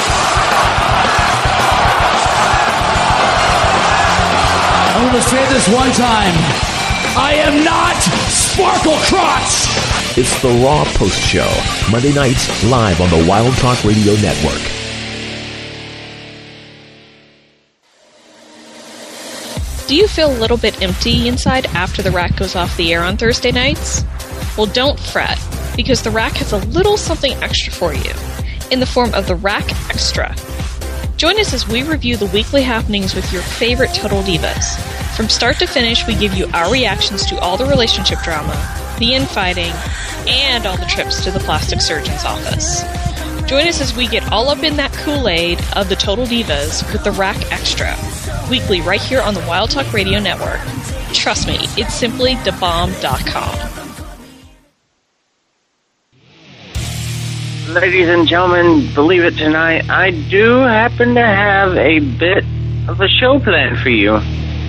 Speaker 19: I'm going to say this one time. I am not Sparkle Crotch.
Speaker 17: It's the Raw Post Show, Monday nights, live on the Wild Talk Radio Network.
Speaker 14: Do you feel a little bit empty inside after The Rack goes off the air on Thursday nights? Well, don't fret, because The Rack has a little something extra for you, in the form of The Rack Extra. Join us as we review the weekly happenings with your favorite Total Divas. From start to finish, we give you our reactions to all the relationship drama, the infighting, and all the trips to the plastic surgeon's office. Join us as we get all up in that Kool-Aid of the Total Divas with The Rack Extra, weekly right here on the Wild Talk Radio Network. Trust me, it's simply da bomb dot com.
Speaker 5: Ladies and gentlemen, believe it tonight, I do happen to have a bit of a show planned for you.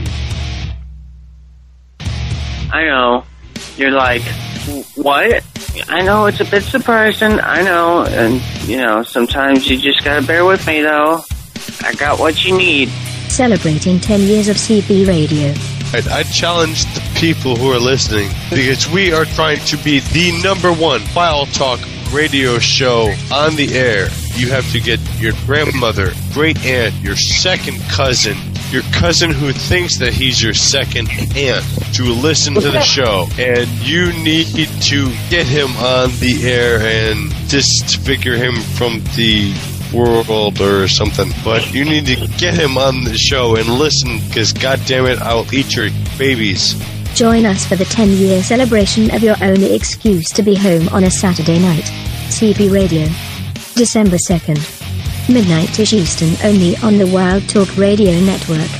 Speaker 5: I know. You're like, what? I know, it's a bit surprising, I know, and, you know, sometimes you just gotta bear with me, though. I got what you need.
Speaker 20: Celebrating ten years of C B Radio.
Speaker 21: I, I challenge the people who are listening, because we are trying to be the number one Wild Talk radio show on the air. You have to get your grandmother, great aunt, your second cousin, your cousin who thinks that he's your second aunt to listen to the show. And you need to get him on the air and disfigure him from the world or something. But you need to get him on the show and listen, because goddammit, I'll eat your babies.
Speaker 20: Join us for the ten-year celebration of your only excuse to be home on a Saturday night. C B Radio. December second. Midnight-ish Eastern, only on the Wild Talk Radio Network.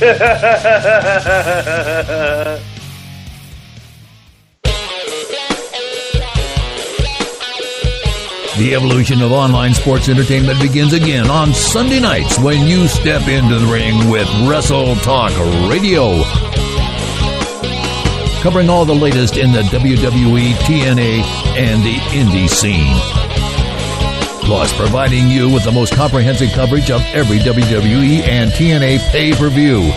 Speaker 10: The evolution of online sports entertainment begins again on Sunday nights when you step into the ring with Wrestle Talk Radio. Covering all the latest in the W W E, T N A, and the indie scene. Plus, providing you with the most comprehensive coverage of every W W E and T N A pay-per-view.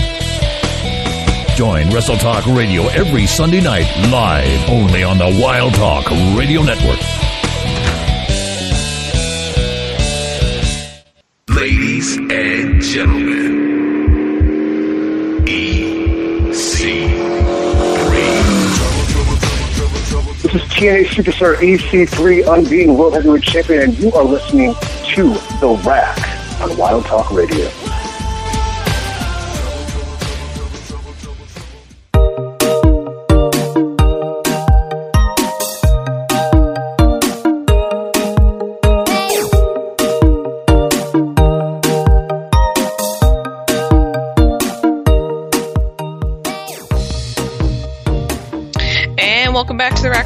Speaker 10: Join Wrestle Talk Radio every Sunday night, live, only on the Wild Talk Radio Network.
Speaker 15: Ladies and gentlemen, E C three.
Speaker 3: This is T N A Superstar E C three, unbeaten World Heavyweight Champion, and you are listening to The Rack on Wild Talk Radio.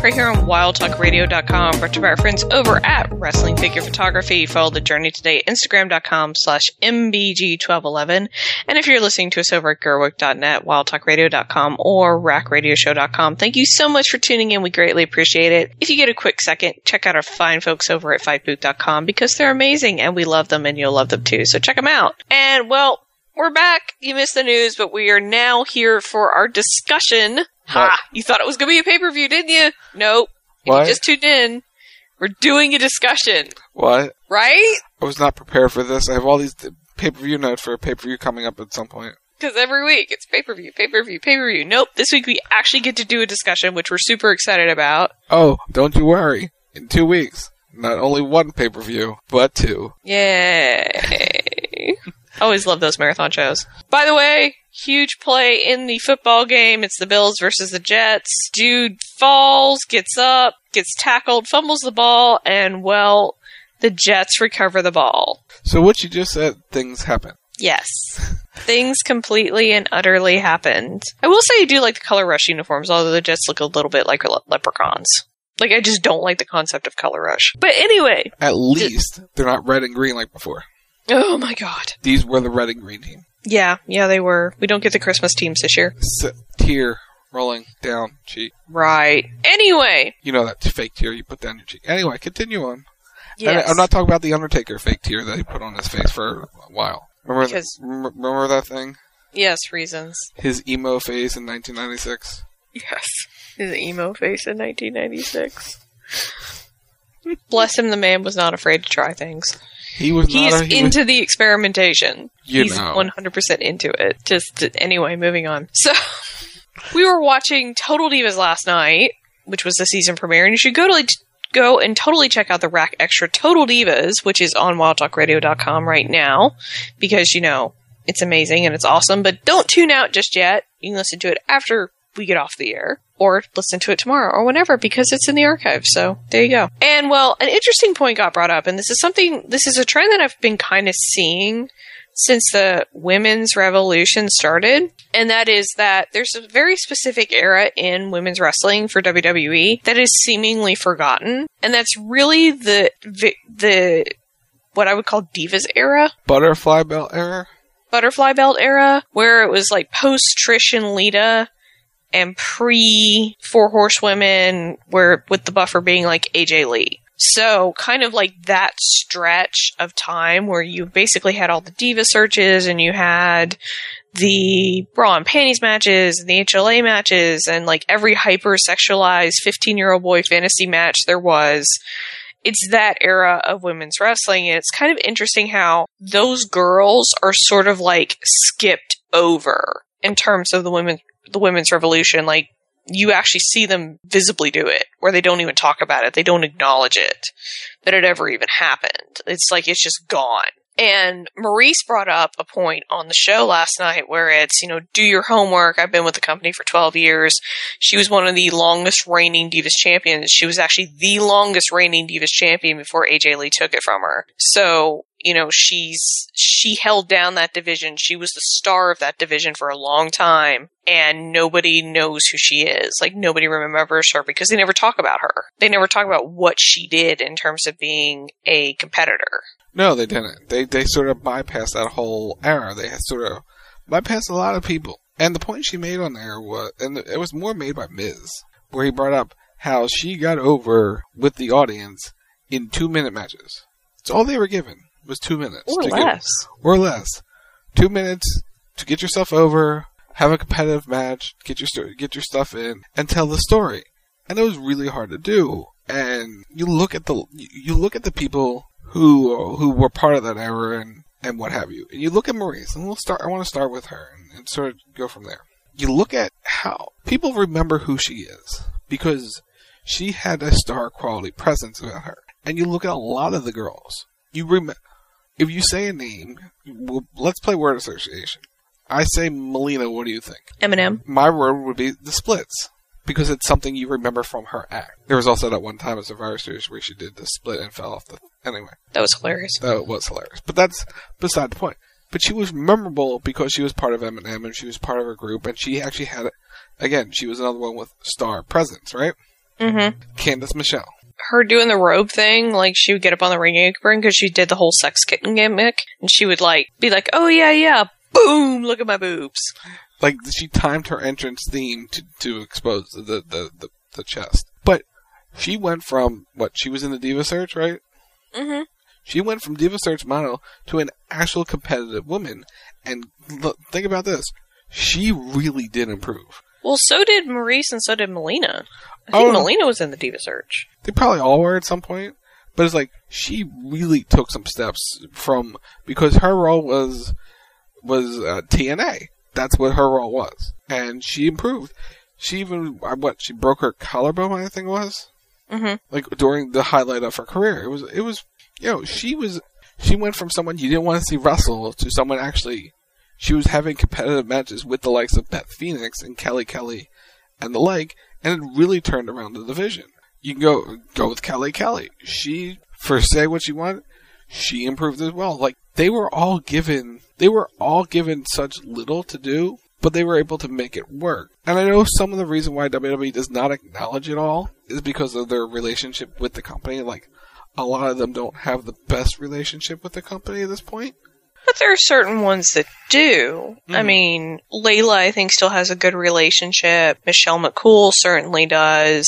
Speaker 14: right here on wild talk radio dot com, brought to you by our friends over at Wrestling Figure Photography. Follow the journey today at instagram dot com slash M B G twelve eleven. And if you're listening to us over at gerwick dot net, wild talk radio dot com, or rack radio show dot com, thank you so much for tuning in. We greatly appreciate it. If you get a quick second, check out our fine folks over at fight boot dot com because they're amazing and we love them and you'll love them too. So check them out. And well, we're back. You missed the news, but we are now here for our discussion. Ha! You thought it was going to be a pay-per-view, didn't you? Nope.
Speaker 9: What?
Speaker 14: You just tuned in. We're doing a discussion.
Speaker 9: What?
Speaker 14: Right?
Speaker 9: I was not prepared for this. I have all these pay-per-view notes for a pay-per-view coming up at some point.
Speaker 14: Because every week it's pay-per-view, pay-per-view, pay-per-view. Nope. This week we actually get to do a discussion, which we're super excited about.
Speaker 9: Oh, don't you worry. In two weeks, not only one pay-per-view, but two.
Speaker 14: Yay. Always love those marathon shows. By the way, huge play in the football game. It's the Bills versus the Jets. Dude falls, gets up, gets tackled, fumbles the ball, and, well, the Jets recover the ball.
Speaker 9: So what you just said, things happen.
Speaker 14: Yes. Things completely and utterly happened. I will say I do like the Color Rush uniforms, although the Jets look a little bit like le- leprechauns. Like, I just don't like the concept of Color Rush. But anyway.
Speaker 9: At least they're not red and green like before.
Speaker 14: Oh my god.
Speaker 9: These were the red and green team.
Speaker 14: Yeah, yeah, they were. We don't get the Christmas teams this year.
Speaker 9: S- tear rolling down cheek.
Speaker 14: Right. Anyway.
Speaker 9: You know that fake tear you put down your cheek. Anyway, continue on.
Speaker 14: Yes.
Speaker 9: I, I'm not talking about the Undertaker fake tear that he put on his face for a while. Remember,
Speaker 14: because,
Speaker 9: th- remember that thing?
Speaker 14: Yes, reasons.
Speaker 9: His emo face in nineteen ninety-six?
Speaker 14: Yes. His emo face in nineteen ninety-six. Bless him, the man was not afraid to try things.
Speaker 9: He was
Speaker 14: He's
Speaker 9: not a, he
Speaker 14: into
Speaker 9: was,
Speaker 14: the experimentation.
Speaker 9: You
Speaker 14: He's
Speaker 9: know.
Speaker 14: one hundred percent into it. Just, anyway, moving on. So, we were watching Total Divas last night, which was the season premiere, and you should go to, go and totally check out the Rack Extra Total Divas, which is on wild talk radio dot com right now, because, you know, it's amazing and it's awesome, but don't tune out just yet. You can listen to it after we get off the air, or listen to it tomorrow, or whenever, because it's in the archive, so there you go. And, well, an interesting point got brought up, and this is something, this is a trend that I've been kind of seeing since the women's revolution started, and that is that there's a very specific era in women's wrestling for W W E that is seemingly forgotten, and that's really the, the, what I would call Divas era.
Speaker 9: Butterfly belt era?
Speaker 14: Butterfly belt era, where it was like post-Trish and Lita, and pre-Four Horsewomen, where with the buffer being like A J Lee. So, kind of like that stretch of time where you basically had all the diva searches, and you had the bra and panties matches, and the H L A matches, and like every hyper-sexualized fifteen-year-old boy fantasy match there was. It's that era of women's wrestling, and it's kind of interesting how those girls are sort of like skipped over in terms of the women, the women's revolution. Like, you actually see them visibly do it, where they don't even talk about it. They don't acknowledge it, that it ever even happened. It's like it's just gone. And Maurice brought up a point on the show last night where it's, you know, do your homework. I've been with the company for twelve years. She was one of the longest reigning Divas champions. She was actually the longest reigning Divas champion before A J Lee took it from her. So, you know, she's, she held down that division. She was the star of that division for a long time, and nobody knows who she is. Like, nobody remembers her because they never talk about her. They never talk about what she did in terms of being a competitor.
Speaker 9: No, they didn't. They they sort of bypassed that whole era. They had sort of bypassed a lot of people. And the point she made on there was, and it was more made by Miz, where he brought up how she got over with the audience in two-minute matches. It's all they were given was two minutes.
Speaker 14: Or
Speaker 9: to
Speaker 14: less.
Speaker 9: Get, or less. Two minutes to get yourself over, have a competitive match, get your sto- get your stuff in, and tell the story. And it was really hard to do. And you look at the you look at the people who who were part of that era and, and what have you. And you look at Maurice, and we'll start. I want to start with her and, and sort of go from there. You look at how people remember who she is because she had a star quality presence about her. And you look at a lot of the girls. You remember if you say a name. Well, let's play word association. I say Melina. What do you think?
Speaker 14: Eminem.
Speaker 9: My word would be the Splits. Because it's something you remember from her act. There was also that one time at Survivor Series where she did the split and fell off the... Anyway.
Speaker 14: That was hilarious.
Speaker 9: That was hilarious. But that's beside the point. But she was memorable because she was part of Eminem and she was part of her group. And she actually had... Again, she was another one with star presence, right?
Speaker 14: Mm-hmm.
Speaker 9: Candice Michelle.
Speaker 14: Her doing the robe thing, like she would get up on the ring apron because she did the whole sex kitten gimmick, and she would like be like, "Oh yeah, yeah, boom, look at my boobs."
Speaker 9: Like she timed her entrance theme to, to expose the, the, the, the chest. But she went from what she was in the Diva Search, right?
Speaker 14: Mm-hmm.
Speaker 9: She went from Diva Search model to an actual competitive woman, and look, think about this: she really did improve.
Speaker 14: Well, so did Maurice, and so did Melina. I think oh, Melina was in the Diva Search.
Speaker 9: They probably all were at some point, but it's like she really took some steps from, because her role was was uh, T N A. That's what her role was, and she improved. She even what she broke her collarbone, I think it was,
Speaker 14: mm-hmm.
Speaker 9: like during the highlight of her career. It was it was you know she was she went from someone you didn't want to see wrestle to someone actually. She was having competitive matches with the likes of Beth Phoenix and Kelly Kelly and the like, and it really turned around the division. You can go go with Kelly Kelly. She, for say what she wanted, she improved as well. Like, they were all given, they were all given such little to do, but they were able to make it work. And I know some of the reason why W W E does not acknowledge it all is because of their relationship with the company. Like, a lot of them don't have the best relationship with the company at this point.
Speaker 14: But there are certain ones that do. Mm-hmm. I mean, Layla, I think, still has a good relationship. Michelle McCool certainly does.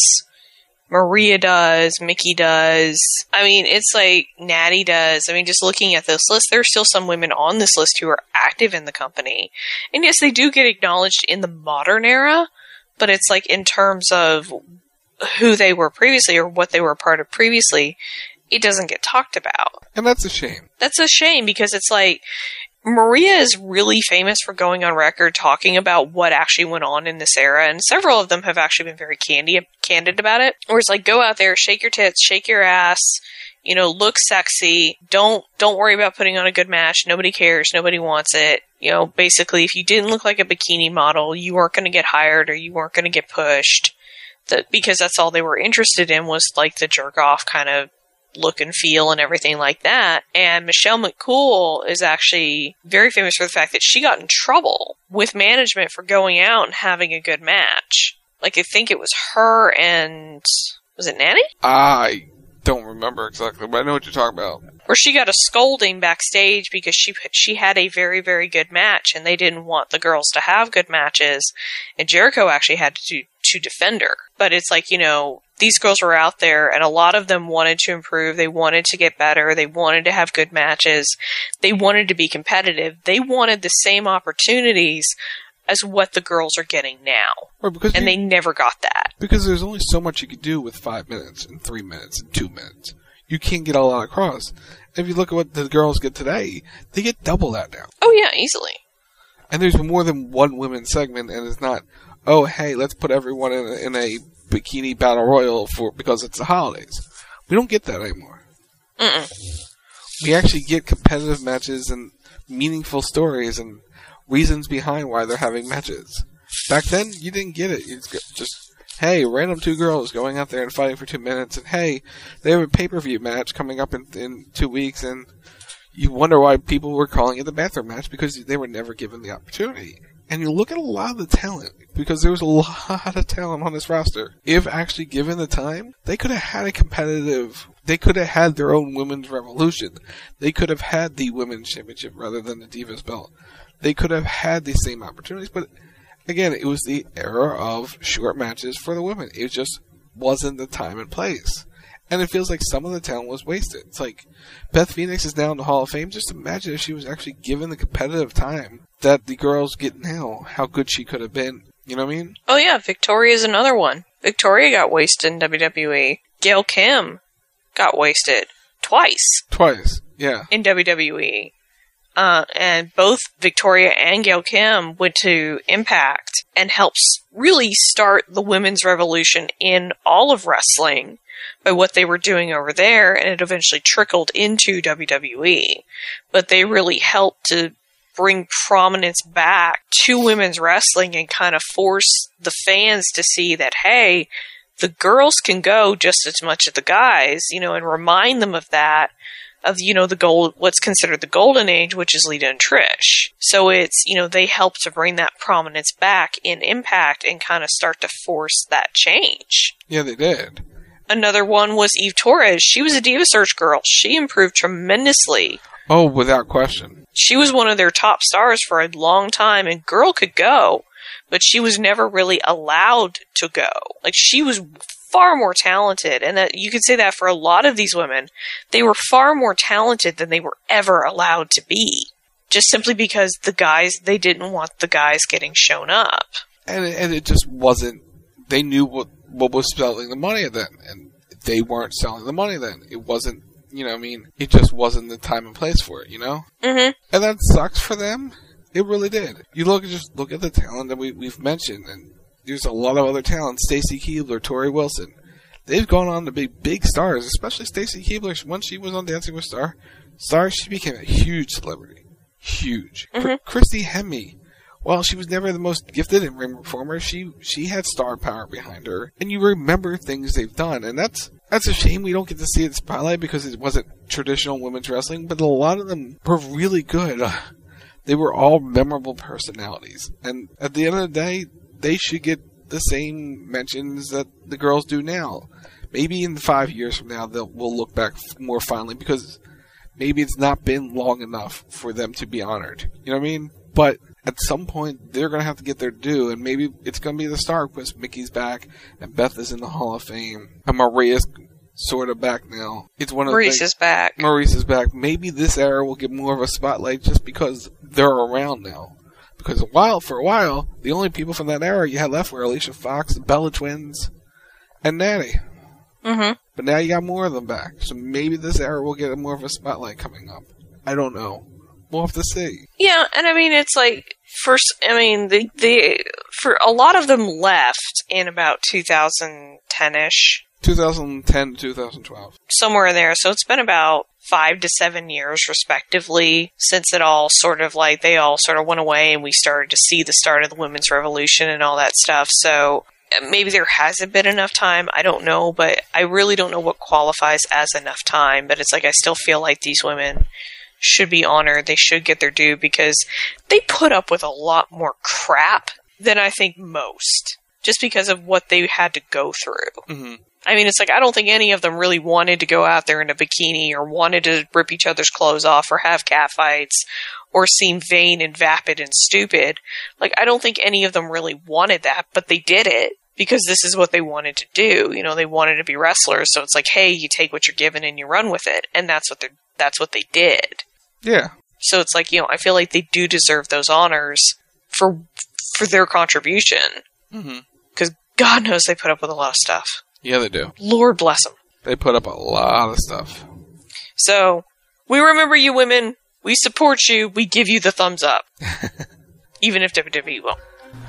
Speaker 14: Maria does. Mickey does. I mean, it's like Natty does. I mean, just looking at this list, there are still some women on this list who are active in the company. And yes, they do get acknowledged in the modern era, but it's like in terms of who they were previously or what they were a part of previously, it doesn't get talked about.
Speaker 9: And that's a shame.
Speaker 14: That's a shame because it's like, Maria is really famous for going on record talking about what actually went on in this era, and several of them have actually been very candy, candid about it. Where it's like, go out there, shake your tits, shake your ass, you know, look sexy. Don't don't worry about putting on a good match. Nobody cares. Nobody wants it. You know, basically, if you didn't look like a bikini model, you weren't going to get hired or you weren't going to get pushed. That because that's all they were interested in was like the jerk off kind of look and feel and everything like that. And Michelle McCool is actually very famous for the fact that she got in trouble with management for going out and having a good match. Like, I think it was her and... was it Natty?
Speaker 9: I don't remember exactly, but I know what you're talking about.
Speaker 14: Where she got a scolding backstage because she she had a very, very good match, and they didn't want the girls to have good matches, and Jericho actually had to, to defend her. But it's like, you know, these girls were out there, and a lot of them wanted to improve. They wanted to get better. They wanted to have good matches. They wanted to be competitive. They wanted the same opportunities as what the girls are getting now.
Speaker 9: Right, because
Speaker 14: and
Speaker 9: you,
Speaker 14: they never got that.
Speaker 9: Because there's only so much you can do with five minutes and three minutes and two minutes. You can't get a lot across. If you look at what the girls get today, they get double that now.
Speaker 14: Oh yeah, easily.
Speaker 9: And there's more than one women's segment, and it's not, oh hey, let's put everyone in a, in a bikini battle royal for because it's the holidays. We don't get that anymore.
Speaker 14: Mm-mm.
Speaker 9: We actually get competitive matches and meaningful stories and reasons behind why they're having matches. Back then, you didn't get it. You just, hey, random two girls going out there and fighting for two minutes, and hey, they have a pay-per-view match coming up in, in two weeks, and you wonder why people were calling it the bathroom match, because they were never given the opportunity. And you look at a lot of the talent, because there was a lot of talent on this roster. If actually given the time, they could have had a competitive, they could have had their own women's revolution. They could have had the women's championship rather than the Divas belt. They could have had the same opportunities, but again, it was the era of short matches for the women. It just wasn't the time and place. And it feels like some of the talent was wasted. It's like, Beth Phoenix is now in the Hall of Fame. Just imagine if she was actually given the competitive time that the girls get now, how good she could have been. You know what I mean?
Speaker 14: Oh yeah, Victoria's another one. Victoria got wasted in W W E. Gail Kim got wasted. Twice.
Speaker 9: Twice, yeah.
Speaker 14: In W W E. Uh, and both Victoria and Gail Kim went to Impact and helped really start the women's revolution in all of wrestling by what they were doing over there, and it eventually trickled into W W E. But they really helped to bring prominence back to women's wrestling and kind of force the fans to see that, hey, the girls can go just as much as the guys, you know, and remind them of that. of, you know, the gold, what's considered the golden age, which is Lita and Trish. So it's, you know, they help to bring that prominence back in Impact and kind of start to force that change.
Speaker 9: Yeah, they did.
Speaker 14: Another one was Eve Torres. She was a Diva Search girl. She improved tremendously.
Speaker 9: Oh, without question.
Speaker 14: She was one of their top stars for a long time, and girl could go, but she was never really allowed to go. Like, she was far more talented, and that you could say that for a lot of these women. They were far more talented than they were ever allowed to be, just simply because the guys, they didn't want the guys getting shown up.
Speaker 9: And it, and it just wasn't, they knew what, what was selling the money then, and they weren't selling the money then. It wasn't, you know what I mean, it just wasn't the time and place for it, you know?
Speaker 14: Mm-hmm.
Speaker 9: And that sucks for them. It really did. You look just look at the talent that we, we've mentioned, and there's a lot of other talent. Stacy Keibler, Tori Wilson. They've gone on to be big stars, especially Stacy Keibler. Once she was on Dancing with Star, Stars, she became a huge celebrity. Huge.
Speaker 14: Mm-hmm.
Speaker 9: Chr- Christy Hemme, while she was never the most gifted in ring performer, she she had star power behind her. And you remember things they've done. And that's that's a shame we don't get to see it in Spotlight because it wasn't traditional women's wrestling, but a lot of them were really good. Uh, they were all memorable personalities. And at the end of the day, they should get the same mentions that the girls do now. Maybe in five years from now, they'll we'll look back more fondly because maybe it's not been long enough for them to be honored. You know what I mean? But at some point, they're going to have to get their due, and maybe it's going to be the Star because Mickey's back, and Beth is in the Hall of Fame, and Maria's sort of back now. It's one of
Speaker 14: Maurice
Speaker 9: the
Speaker 14: is back.
Speaker 9: Maurice is back. Maybe this era will get more of a spotlight just because they're around now. Because a while, for a while, the only people from that era you had left were Alicia Fox, the Bella Twins, and Natty.
Speaker 14: Mm-hmm.
Speaker 9: But now you got more of them back. So maybe this era will get more of a spotlight coming up. I don't know. We'll have to see.
Speaker 14: Yeah, and I mean, it's like, first, I mean, the, the, for a lot of them left in about two thousand ten-ish.
Speaker 9: twenty ten to twenty twelve.
Speaker 14: Somewhere in there. So it's been about five to seven years, respectively, since it all sort of like, they all sort of went away and we started to see the start of the women's revolution and all that stuff. So maybe there hasn't been enough time. I don't know, but I really don't know what qualifies as enough time. But it's like, I still feel like these women should be honored. They should get their due because they put up with a lot more crap than I think most, just because of what they had to go through.
Speaker 9: Mm-hmm.
Speaker 14: I mean, it's like, I don't think any of them really wanted to go out there in a bikini or wanted to rip each other's clothes off or have catfights or seem vain and vapid and stupid. Like, I don't think any of them really wanted that, but they did it because this is what they wanted to do. You know, they wanted to be wrestlers, so it's like, hey, you take what you're given and you run with it, and that's what they that's what they did.
Speaker 9: Yeah.
Speaker 14: So it's like, you know, I feel like they do deserve those honors for for their contribution.
Speaker 9: Mm-hmm.
Speaker 14: Because God knows they put up with a lot of stuff.
Speaker 9: Yeah, they do.
Speaker 14: Lord bless them.
Speaker 9: They put up a lot of stuff.
Speaker 14: So, we remember you women. We support you. We give you the thumbs up. Even if W W E won't.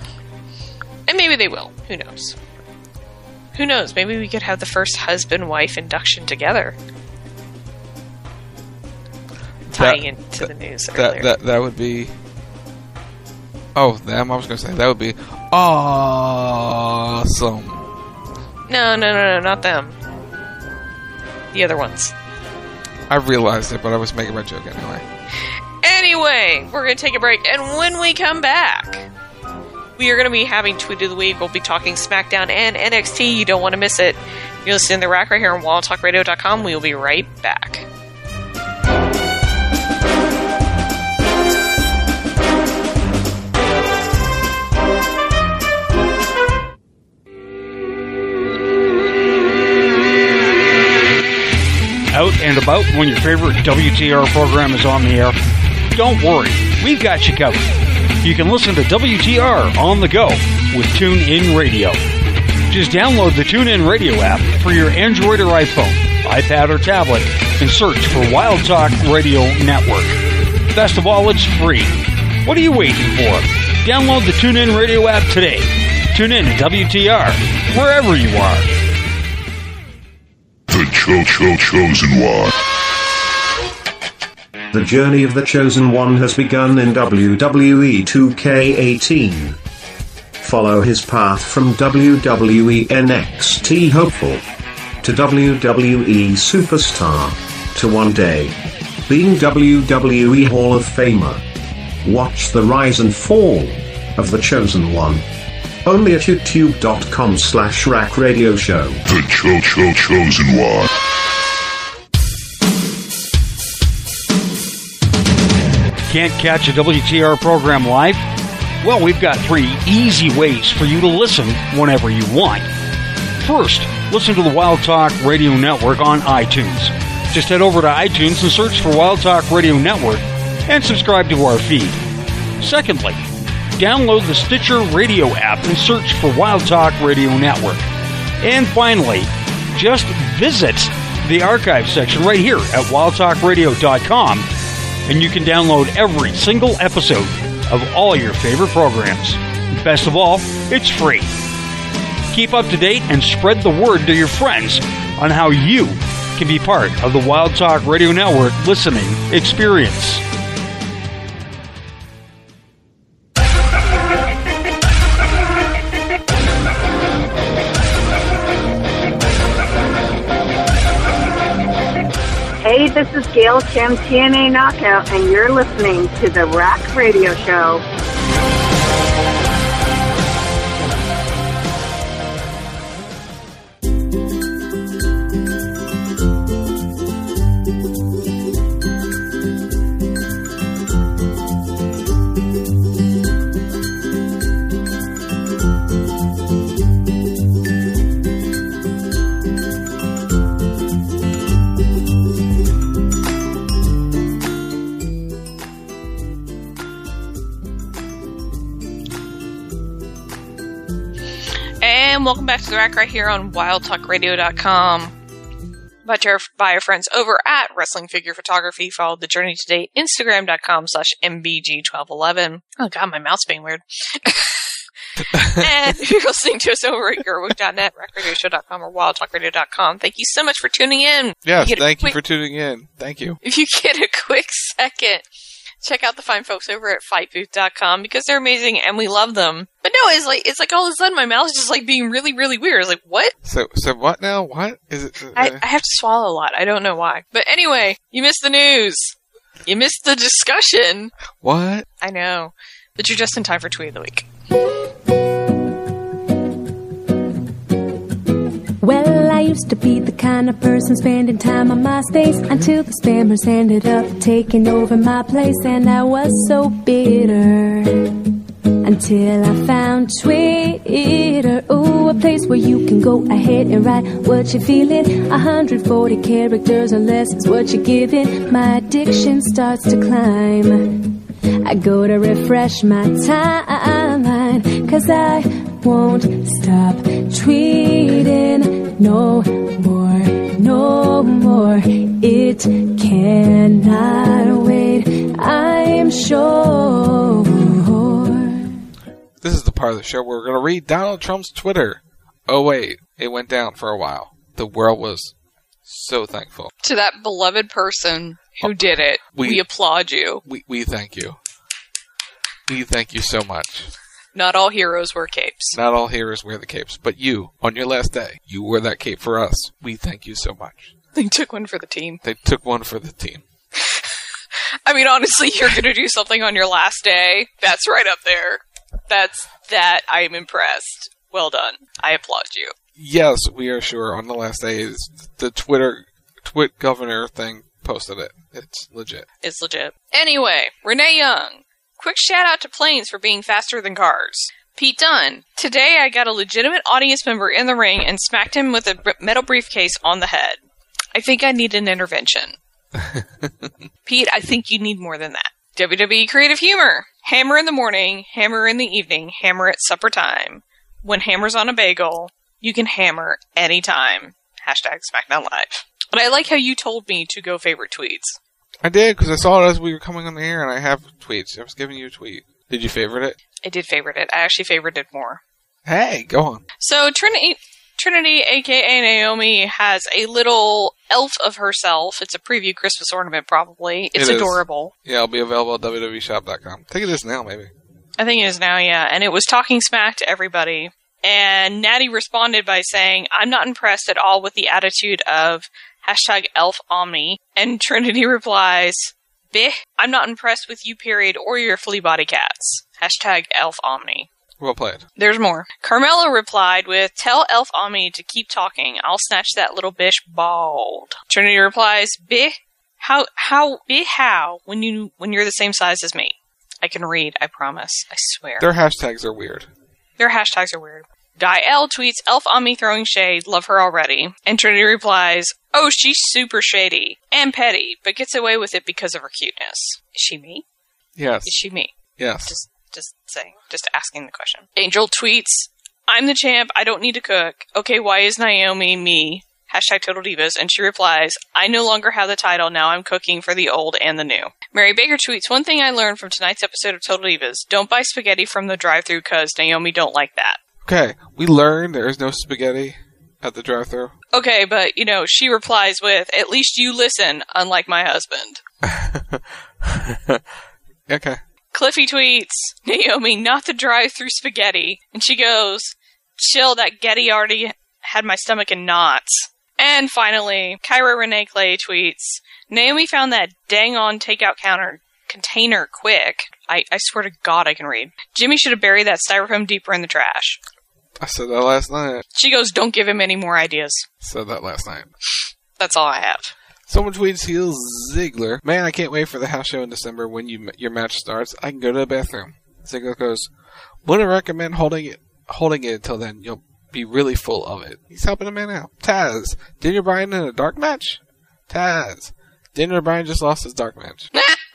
Speaker 14: And maybe they will. Who knows? Who knows? Maybe we could have the first husband-wife induction together. Tying
Speaker 9: that,
Speaker 14: into
Speaker 9: that,
Speaker 14: the news
Speaker 9: that,
Speaker 14: earlier.
Speaker 9: That, that would be... Oh, them, I was going to say, that would be awesome.
Speaker 14: No, no, no, no, not them. The other ones.
Speaker 9: I realized it, but I was making my joke anyway.
Speaker 14: Anyway, we're going to take a break, and when we come back, we are going to be having Tweet of the Week. We'll be talking SmackDown and N X T. You don't want to miss it. You're listening to The Rack right here on wild talk radio dot com. We will be right back.
Speaker 6: Out and about when your favorite W T R program is on the air? Don't worry, we've got you covered. You can listen to W T R on the go with TuneIn Radio. Just download the TuneIn Radio app for your Android or iPhone, iPad or tablet, and search for Wild Talk Radio Network. Best of all, it's free. What are you waiting for? Download the TuneIn Radio app today. Tune in to W T R, wherever you are.
Speaker 15: The Cho Cho Chosen One.
Speaker 22: The journey of the Chosen One has begun in W W E two K eighteen. Follow his path from W W E N X T hopeful to W W E superstar. to one day being W W E Hall of Famer. Watch the rise and fall of the Chosen One. Only at youtube.com slash rack radio show.
Speaker 15: The Cho Cho Chosen One.
Speaker 6: Can't catch a W T R program live? Well, we've got three easy ways for you to listen whenever you want. First, listen to the Wild Talk Radio Network on iTunes. Just head over to iTunes and search for Wild Talk Radio Network and subscribe to our feed. Secondly, download the Stitcher Radio app and search for Wild Talk Radio Network. And finally, just visit the archive section right here at wild talk radio dot com and you can download every single episode of all your favorite programs. Best of all, it's free. Keep up to date and spread the word to your friends on how you can be part of the Wild Talk Radio Network listening experience.
Speaker 4: Hey, this is Gail Kim, T N A Knockout, and you're listening to the Rack Radio Show.
Speaker 14: Welcome back to the Rack right here on wild talk radio dot com. By our, by our friends over at Wrestling Figure Photography. Follow the journey today, instagram.com slash mbg1211. Oh god, my mouth's being weird. And if you're listening to us over at gerwig dot net, rack radio show dot com, or wild talk radio dot com, thank you so much for tuning in.
Speaker 9: Yes, you thank
Speaker 14: quick,
Speaker 9: you for tuning in. Thank you.
Speaker 14: If you get a quick second, check out the fine folks over at fight booth dot com because they're amazing and we love them. But no, it's like it's like all of a sudden my mouth's just like being really, really weird. It's like, what?
Speaker 9: So, so what now? What is it? Uh,
Speaker 14: I, I have to swallow a lot. I don't know why. But anyway, you missed the news. You missed the discussion.
Speaker 9: What?
Speaker 14: I know. But you're just in time for Tweet of the Week.
Speaker 7: Well, I used to be the kind of person spending time on MySpace until the spammers ended up taking over my place, and I was so bitter until I found Twitter. Ooh, a place where you can go ahead and write what you're feeling. one hundred forty characters or less is what you're giving. My addiction starts to climb. I go to refresh my timeline, cause I won't stop tweeting no more, no more. It cannot wait, I'm sure.
Speaker 9: This is the part of the show where we're going to read Donald Trump's Twitter. Oh wait, it went down for a while. The world was so thankful.
Speaker 14: To that beloved person who did it, we, we applaud you.
Speaker 9: We, we thank you. We thank you so much.
Speaker 14: Not all heroes wear capes.
Speaker 9: Not all heroes wear the capes, but you, on your last day, you wore that cape for us. We thank you so much.
Speaker 14: They took one for the team.
Speaker 9: They took one for the team.
Speaker 14: I mean, honestly, you're going to do something on your last day. That's right up there. That's that. I am impressed. Well done. I applaud you.
Speaker 9: Yes, we are sure. On the last day, is the Twitter Twit Governor thing posted it. It's legit.
Speaker 14: It's legit. Anyway, Renee Young. Quick shout out to planes for being faster than cars. Pete Dunne. Today I got a legitimate audience member in the ring and smacked him with a metal briefcase on the head. I think I need an intervention. Pete, I think you need more than that. W W E Creative Humor. Hammer in the morning, hammer in the evening, hammer at supper time. When hammer's on a bagel, you can hammer anytime. Hashtag SmackDown Live. But I like how you told me to go favorite tweets.
Speaker 9: I did, because I saw it as we were coming on the air, and I have tweets. I was giving you a tweet. Did you favorite it?
Speaker 14: I did favorite it. I actually favorited it more.
Speaker 9: Hey, go on.
Speaker 14: So, Trinity, Trinity, a k a. Naomi, has a little elf of herself. It's a preview Christmas ornament, probably. It's
Speaker 9: it
Speaker 14: adorable.
Speaker 9: Yeah, it'll be available at w w e shop dot com. I think it is now, maybe.
Speaker 14: I think it is now, yeah. And it was talking smack to everybody. And Natty responded by saying, I'm not impressed at all with the attitude of hashtag Elf Omni, and Trinity replies, "Bih, I'm not impressed with you, period, or your flea body cats." Hashtag Elf Omni.
Speaker 9: Well played.
Speaker 14: There's more. Carmelo replied with, "Tell Elf Omni to keep talking. I'll snatch that little bish bald." Trinity replies, "Bih, how, how, bih how, when, you, when you're the same size as me." I can read, I promise. I swear.
Speaker 9: Their hashtags are weird.
Speaker 14: Their hashtags are weird. Guy L tweets, "Elf Omni throwing shade, love her already." And Trinity replies, "Oh, she's super shady and petty, but gets away with it because of her cuteness." Is she me?
Speaker 9: Yes.
Speaker 14: Is she me?
Speaker 9: Yes.
Speaker 14: Just, just saying. Just asking the question. Angel tweets, "I'm the champ. I don't need to cook. Okay, why is Naomi me?" Hashtag Total Divas. And she replies, "I no longer have the title. Now I'm cooking for the old and the new." Mary Baker tweets, "One thing I learned from tonight's episode of Total Divas, don't buy spaghetti from the drive-thru cause Naomi don't like that."
Speaker 9: Okay, we learned there is no spaghetti at the drive-thru.
Speaker 14: Okay, but, you know, she replies with, "At least you listen, unlike my husband."
Speaker 9: Okay.
Speaker 14: Cliffy tweets, "Naomi, not the drive-thru spaghetti." And she goes, "Chill, that Getty already had my stomach in knots." And finally, Kyra Renee Clay tweets, "Naomi found that dang-on takeout counter container quick." I, I swear to God I can read. "Jimmy should have buried that styrofoam deeper in the trash."
Speaker 9: I said that last night.
Speaker 14: She goes, "Don't give him any more ideas."
Speaker 9: Said that last night.
Speaker 14: That's all I have.
Speaker 9: Someone tweets, "Heel Ziggler. Man, I can't wait for the house show in December when you your match starts. I can go to the bathroom." Ziggler goes, "Wouldn't recommend holding it holding it until then. You'll be really full of it." He's helping a man out. Taz, Daniel Bryan in a dark match? Taz, Daniel Bryan just lost his dark match.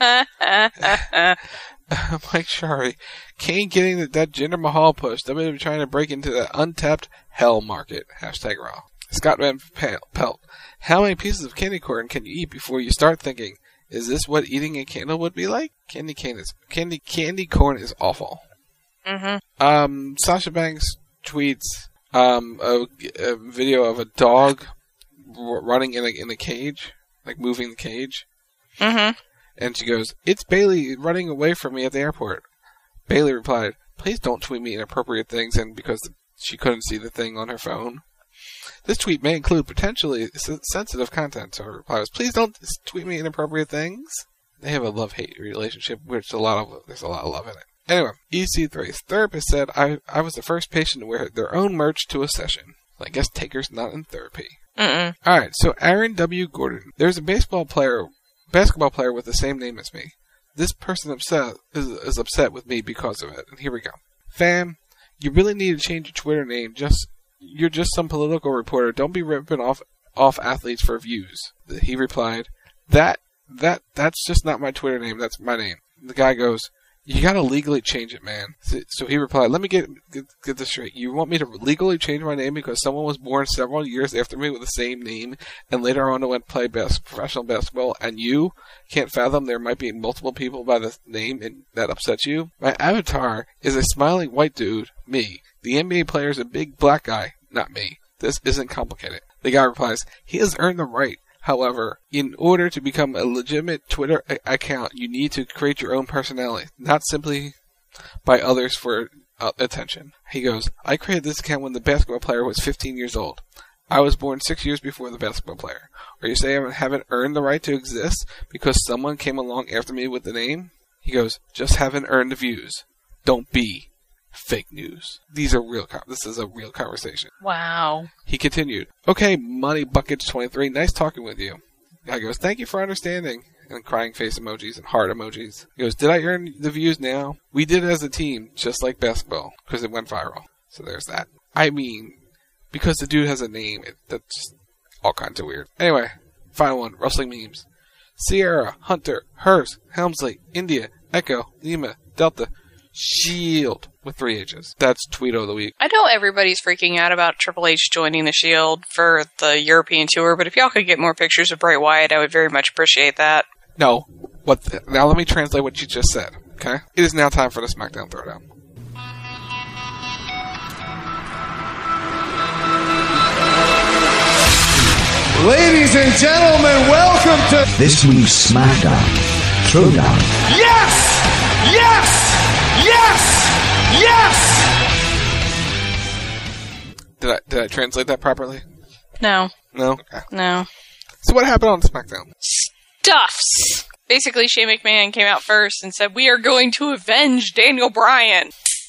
Speaker 9: Mike Shari, Kane getting the, that Jinder Mahal push. W W E trying to break into the untapped hell market. Hashtag Raw. Scott Van Pelt, how many pieces of candy corn can you eat before you start thinking, is this what eating a candle would be like? Candy cane is candy candy corn is awful.
Speaker 14: Mm-hmm.
Speaker 9: Um, Sasha Banks tweets um a, a video of a dog r- running in a in a cage, like moving the cage.
Speaker 14: Mm-hmm.
Speaker 9: And she goes, "It's Bailey running away from me at the airport." Bailey replied, "Please don't tweet me inappropriate things," and because the, she couldn't see the thing on her phone. "This tweet may include potentially sensitive content," so her reply was, "Please don't tweet me inappropriate things." They have a love-hate relationship, which a lot of there's a lot of love in it. Anyway, E C three's therapist said, I, I was the first patient to wear their own merch to a session. I guess Taker's not in therapy.
Speaker 14: Mm-mm.
Speaker 9: Alright, so Aaron W. Gordon. There's a baseball player basketball player with the same name as me. This person upset is, is upset with me because of it. And here we go. "Fam, you really need to change your Twitter name. Just You're just some political reporter. Don't be ripping off off athletes for views." He replied, That that that's just not my Twitter name. That's my name." The guy goes, "You gotta legally change it, man." So, so he replied, let me get, get get this straight. You want me to legally change my name because someone was born several years after me with the same name and later on went play bas- professional basketball, and you can't fathom there might be multiple people by the name and that upsets you? My avatar is a smiling white dude, me. The N B A player is a big black guy, not me. This isn't complicated." The guy replies, "He has earned the right. However, in order to become a legitimate Twitter a- account, you need to create your own personality, not simply by others for uh, attention." He goes, "I created this account when the basketball player was fifteen years old. I was born six years before the basketball player. Are you saying I haven't earned the right to exist because someone came along after me with the name?" He goes, "Just haven't earned the views. Don't be fake news." These are real. Com- this is a real conversation.
Speaker 14: Wow.
Speaker 9: He continued, "Okay, Money Buckets twenty-three, nice talking with you." The guy goes, "Thank you for understanding," and crying face emojis and heart emojis. He goes, "Did I earn the views now? We did it as a team, just like basketball, because it went viral." So there's that. I mean, because the dude has a name, it, that's just all kinds of weird. Anyway, final one, Rustling Memes. Sierra, Hunter, Hearst, Helmsley, India, Echo, Lima, Delta, Shield with three H's. That's Tweet of the Week.
Speaker 14: I know everybody's freaking out about Triple H joining the Shield for the European tour, but if y'all could get more pictures of Bray Wyatt, I would very much appreciate that.
Speaker 9: No. What? The, now let me translate what you just said, okay? It is now time for the SmackDown Throwdown.
Speaker 13: Ladies and gentlemen, welcome to
Speaker 2: this week's SmackDown Throwdown.
Speaker 13: Yes! Yes! Yes! Yes!
Speaker 9: Did I did I translate that properly?
Speaker 14: No.
Speaker 9: No? Okay.
Speaker 14: No.
Speaker 9: So what happened on SmackDown?
Speaker 14: Stuffs! Basically, Shane McMahon came out first and said, we are going to avenge Daniel Bryan.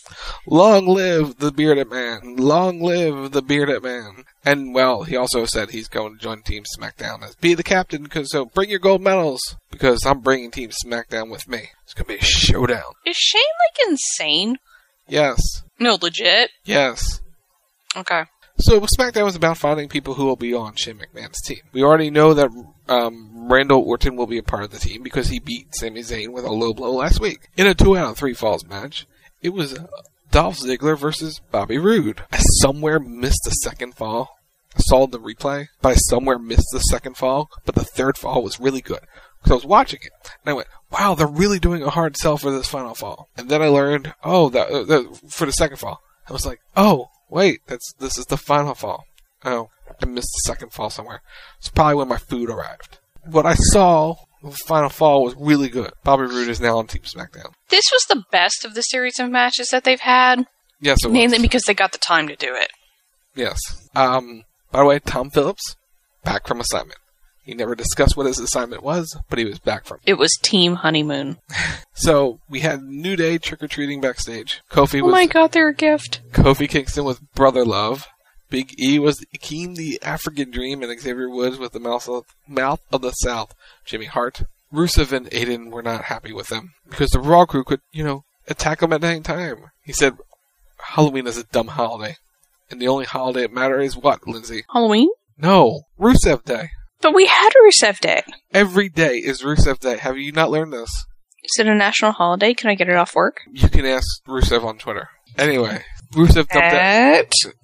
Speaker 9: Long live the bearded man. Long live the bearded man. And, well, he also said he's going to join Team SmackDown as be the captain, because so bring your gold medals, because I'm bringing Team SmackDown with me. It's going to be a showdown.
Speaker 14: Is Shane, like, insane?
Speaker 9: Yes.
Speaker 14: No, legit?
Speaker 9: Yes.
Speaker 14: Okay.
Speaker 9: So SmackDown was about finding people who will be on Shane McMahon's team. We already know that um, Randall Orton will be a part of the team because he beat Sami Zayn with a low blow last week. In a two out of three falls match, it was Dolph Ziggler versus Bobby Roode. I somewhere missed the second fall. I saw the replay, but I somewhere missed the second fall. But the third fall was really good. Because I was watching it, and I went, wow, they're really doing a hard sell for this final fall. And then I learned, oh, that, uh, that for the second fall. I was like, oh, wait, that's this is the final fall. Oh, I missed the second fall somewhere. It's probably when my food arrived. What I saw, the final fall was really good. Bobby Roode is now on Team SmackDown.
Speaker 14: This was the best of the series of matches that they've had.
Speaker 9: Yes, it was.
Speaker 14: Mainly because they got the time to do it.
Speaker 9: Yes. Um, by the way, Tom Phillips, back from assignment. He never discussed what his assignment was, but he was back from it.
Speaker 14: It was Team Honeymoon.
Speaker 9: So, we had New Day trick-or-treating backstage. Kofi
Speaker 14: oh
Speaker 9: was...
Speaker 14: my god, they're a gift.
Speaker 9: Kofi Kingston with Brother Love. Big E was Akeem the African Dream, and Xavier Woods with the Mouth of, Mouth of the South, Jimmy Hart. Rusev and Aiden were not happy with them, because the Raw crew could, you know, attack them at any time. He said, Halloween is a dumb holiday. And the only holiday that matters is what, Lindsay?
Speaker 14: Halloween?
Speaker 9: No, Rusev Day.
Speaker 14: But we had Rusev Day.
Speaker 9: Every day is Rusev Day. Have you not learned this?
Speaker 14: Is it a national holiday? Can I get it off work?
Speaker 9: You can ask Rusev on Twitter. Anyway, Rusev dumped
Speaker 14: At
Speaker 9: out.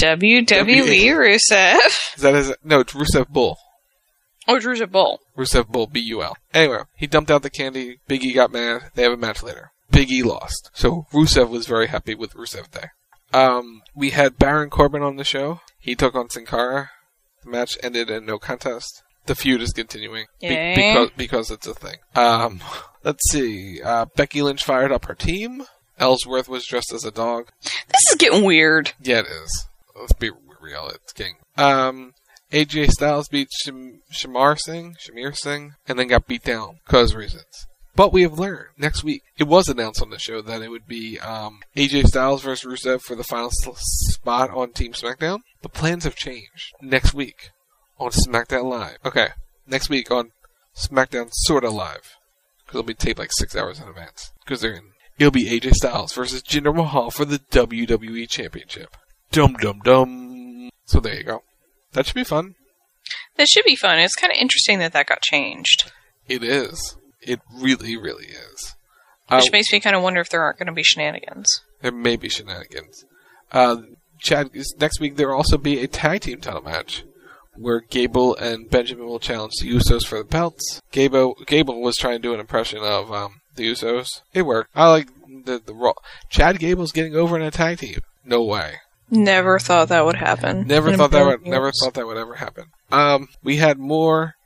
Speaker 14: W W E Rusev.
Speaker 9: Is that his? No, it's Rusev Bull.
Speaker 14: Oh, it's Rusev Bull.
Speaker 9: Rusev Bull, B U L. Anyway, he dumped out the candy. Big E got mad. They have a match later. Big E lost. So Rusev was very happy with Rusev Day. Um, we had Baron Corbin on the show. He took on Sin Cara. The match ended in no contest. The feud is continuing be- because because it's a thing. Um, let's see. Uh, Becky Lynch fired up her team. Ellsworth was dressed as a dog.
Speaker 14: This is getting weird.
Speaker 9: Yeah, it is. Let's be real. It's getting. Um, A J Styles beat Sham- Shamar Singh, Shamir Singh, and then got beat down because reasons. But we have learned next week. It was announced on the show that it would be um, A J Styles versus Rusev for the final s- spot on Team SmackDown. The plans have changed. Next week on SmackDown Live. Okay, next week on SmackDown Sorta Live, because it'll be taped like six hours in advance. Because they're in. It'll be A J Styles versus Jinder Mahal for the W W E Championship. Dum dum dum. So there you go. That should be fun.
Speaker 14: That should be fun. It's kind of interesting that that got changed.
Speaker 9: It is. It really, really is.
Speaker 14: Which
Speaker 9: uh,
Speaker 14: makes me kind of wonder if there aren't going to be shenanigans.
Speaker 9: There may be shenanigans. Uh, Chad, next week there will also be a tag team title match where Gable and Benjamin will challenge the Usos for the belts. Gable, Gable was trying to do an impression of um, the Usos. It worked. I like the the Raw. Chad Gable's getting over in a tag team. No way.
Speaker 14: Never thought that would happen.
Speaker 9: Never thought that would. Years. Never thought that would ever happen. Um, we had more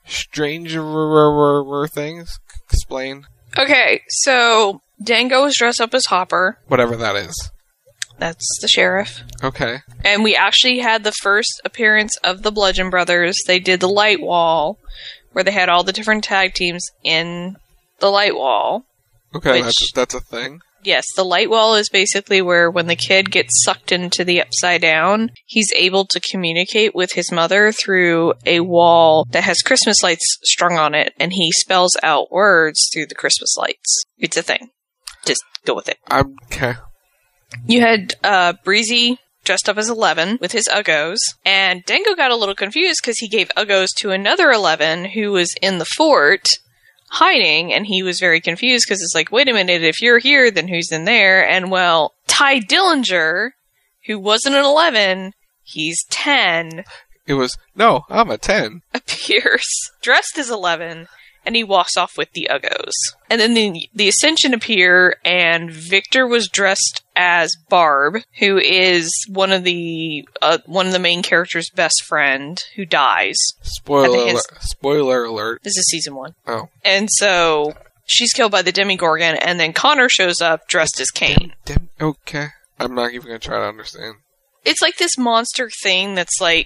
Speaker 9: stranger things. Explain.
Speaker 14: Okay, so Dango was dressed up as Hopper.
Speaker 9: Whatever that is.
Speaker 14: That's the sheriff.
Speaker 9: Okay.
Speaker 14: And we actually had the first appearance of the Bludgeon Brothers. They did the light wall, where they had all the different tag teams in the light wall.
Speaker 9: Okay,
Speaker 14: which,
Speaker 9: that's that's a thing.
Speaker 14: Yes, the light wall is basically where when the kid gets sucked into the upside down, he's able to communicate with his mother through a wall that has Christmas lights strung on it, and he spells out words through the Christmas lights. It's a thing. Just go with it.
Speaker 9: I'm okay.
Speaker 14: You had uh, Breezy dressed up as Eleven with his Uggos, and Dango got a little confused because he gave Uggos to another Eleven who was in the fort hiding, and he was very confused because it's like, wait a minute, if you're here, then who's in there? And well, Ty Dillinger, who wasn't an eleven, he's ten.
Speaker 9: It was, no, I'm a ten.
Speaker 14: Appears dressed as eleven, and he walks off with the Uggos. And then the, the Ascension appear, and Victor was dressed as Barb, who is one of the uh, one of the main character's best friend, who dies.
Speaker 9: Spoiler alert. Spoiler alert.
Speaker 14: This is season one.
Speaker 9: Oh.
Speaker 14: And so she's killed by the Demogorgon, and then Connor shows up dressed as Kane.
Speaker 9: Dem- Dem- okay. I'm not even going to try to understand.
Speaker 14: It's like this monster thing that's like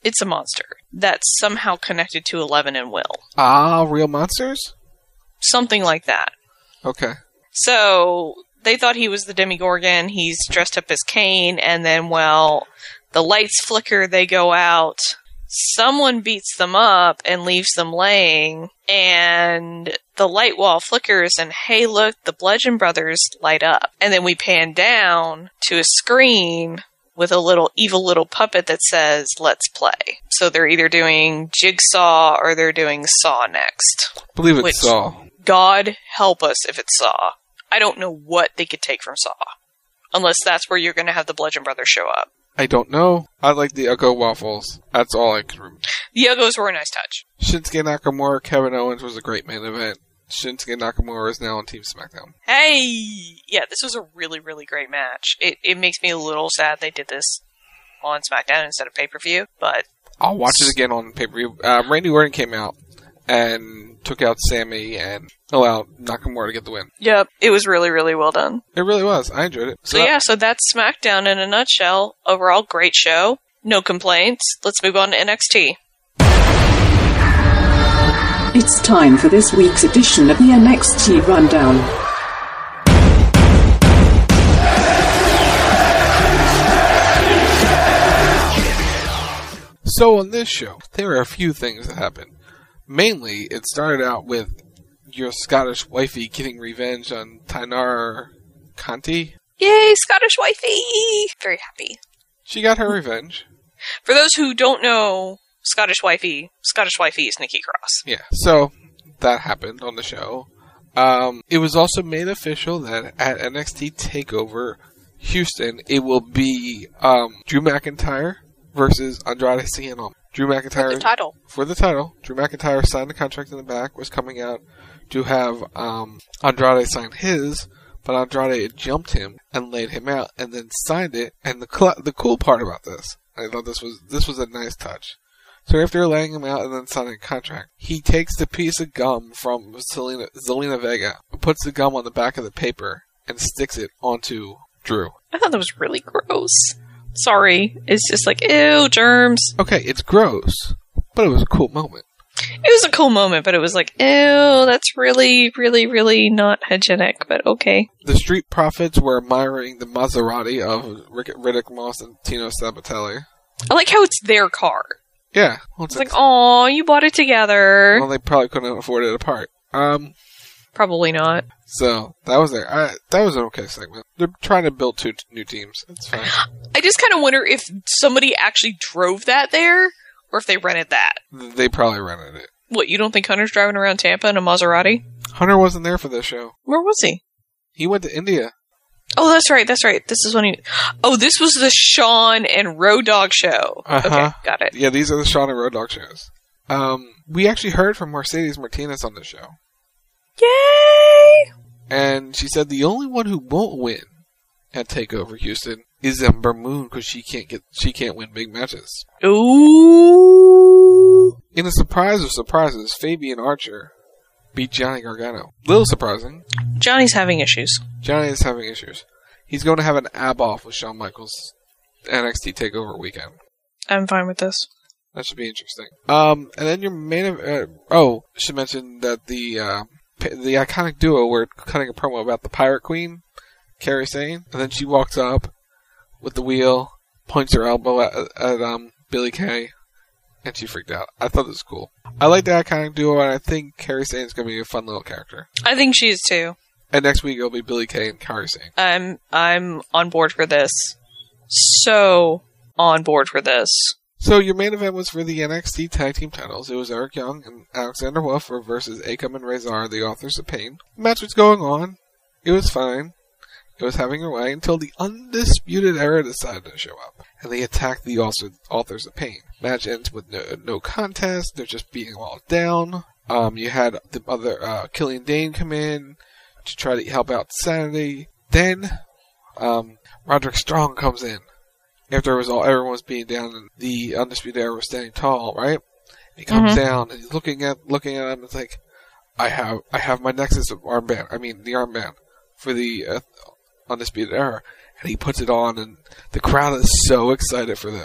Speaker 14: It's a monster that's somehow connected to Eleven and Will.
Speaker 9: Ah, real monsters?
Speaker 14: Something like that.
Speaker 9: Okay.
Speaker 14: So, they thought he was the Demogorgon. He's dressed up as Kane, and then, well, the lights flicker, they go out. Someone beats them up and leaves them laying, and the light wall flickers, and hey, look, the Bludgeon Brothers light up. And then we pan down to a screen with a little evil little puppet that says, let's play. So they're either doing Jigsaw or they're doing Saw next.
Speaker 9: I believe it's
Speaker 14: which,
Speaker 9: Saw.
Speaker 14: God help us if it's Saw. I don't know what they could take from Saw. Unless that's where you're going to have the Bludgeon Brothers show up.
Speaker 9: I don't know. I like the Uggo waffles. That's all I can remember.
Speaker 14: The Uggos were a nice touch.
Speaker 9: Shinsuke Nakamura, Kevin Owens was a great main event. Shinsuke Nakamura is now on Team SmackDown.
Speaker 14: Hey! Yeah, this was a really, really great match. It it makes me a little sad they did this on SmackDown instead of pay-per-view, but...
Speaker 9: I'll watch it again on pay-per-view. Um, Randy Orton came out and took out Sammy and allowed Nakamura to get the win.
Speaker 14: Yep, it was really, really well done.
Speaker 9: It really was. I enjoyed it.
Speaker 14: So, so yeah, so that's SmackDown in a nutshell. Overall, great show. No complaints. Let's move on to N X T.
Speaker 11: It's time for this week's edition of the N X T Rundown.
Speaker 9: So on this show, there are a few things that happened. Mainly, it started out with your Scottish wifey getting revenge on Taynara Conti.
Speaker 14: Yay, Scottish wifey! Very happy.
Speaker 9: She got her revenge.
Speaker 14: For those who don't know Scottish wifey, Scottish wifey is Nikki Cross.
Speaker 9: Yeah, so that happened on the show. Um, it was also made official that at N X T TakeOver Houston, it will be um, Drew McIntyre versus Andrade Cien. Drew McIntyre
Speaker 14: for the title.
Speaker 9: For the title, Drew McIntyre signed the contract in the back. Was coming out to have um, Andrade sign his, but Andrade jumped him and laid him out, and then signed it. And the cl- the cool part about this, I thought this was this was a nice touch. So after laying him out and then signing a contract, he takes the piece of gum from Zelina, Zelina Vega, puts the gum on the back of the paper, and sticks it onto Drew.
Speaker 14: I thought that was really gross. Sorry. It's just like, ew, germs.
Speaker 9: Okay, it's gross, but it was a cool moment.
Speaker 14: It was a cool moment, but it was like, ew, that's really, really, really not hygienic, but okay.
Speaker 9: The Street Profits were admiring the Maserati of Rick, Riddick Moss and Tino Sabatelli.
Speaker 14: I like how it's their car.
Speaker 9: Yeah. Well,
Speaker 14: it's, it's like, aw, you bought it together.
Speaker 9: Well, they probably couldn't afford it apart. Um,
Speaker 14: Probably not.
Speaker 9: So, that was there. I, that was an okay segment. They're trying to build two t- new teams. It's fine.
Speaker 14: I just kind of wonder if somebody actually drove that there, or if they rented that.
Speaker 9: They probably rented it.
Speaker 14: What, you don't think Hunter's driving around Tampa in a Maserati?
Speaker 9: Hunter wasn't there for this show.
Speaker 14: Where was he?
Speaker 9: He went to India.
Speaker 14: Oh, that's right, that's right. This is when he... Oh, this was the Sean and Road Dogg show.
Speaker 9: Uh-huh.
Speaker 14: Okay, got it.
Speaker 9: Yeah, these are the Sean and Road Dogg shows. Um, we actually heard from Mercedes Martinez on the show.
Speaker 14: Yay!
Speaker 9: And she said the only one who won't win at TakeOver Houston is Ember Moon, because she can't get she can't win big matches.
Speaker 14: Ooh!
Speaker 9: In a surprise of surprises, Fabian Archer beat Johnny Gargano. Little surprising.
Speaker 14: Johnny's having issues.
Speaker 9: Johnny is having issues. He's going to have an ab off with Shawn Michaels N X T TakeOver weekend.
Speaker 14: I'm fine with this.
Speaker 9: That should be interesting. Um, and then your main uh, oh, I should mention that the uh, the iconic duo were cutting a promo about the Pirate Queen, Kairi Sane, and then she walks up with the wheel, points her elbow at, at um, Billie Kay, and she freaked out. I thought this was cool. I like the iconic duo, and I think Kairi Sane is going to be a fun little character.
Speaker 14: I think she is too.
Speaker 9: And next week it'll be Billie Kay and Kairi Sane.
Speaker 14: I'm I'm on board for this. So on board for this.
Speaker 9: So your main event was for the N X T Tag Team titles. It was Eric Young and Alexander Wolf versus Akam and Razor, the authors of Pain. The match was going on. It was fine. It was having a way until the Undisputed Era decided to show up. And they attacked the authors of Pain. Match ends with no, no contest. They're just beating them all down. Um, you had the other uh, Killian Dane come in to try to help out Sanity. Then um, Roderick Strong comes in. After it was all, everyone was being down, and the Undisputed Era was standing tall, right? He comes mm-hmm. down, and he's looking at looking at him. It's like, I have I have my Nexus armband. I mean, the armband for the uh, Undisputed Era, and he puts it on, and the crowd is so excited for this.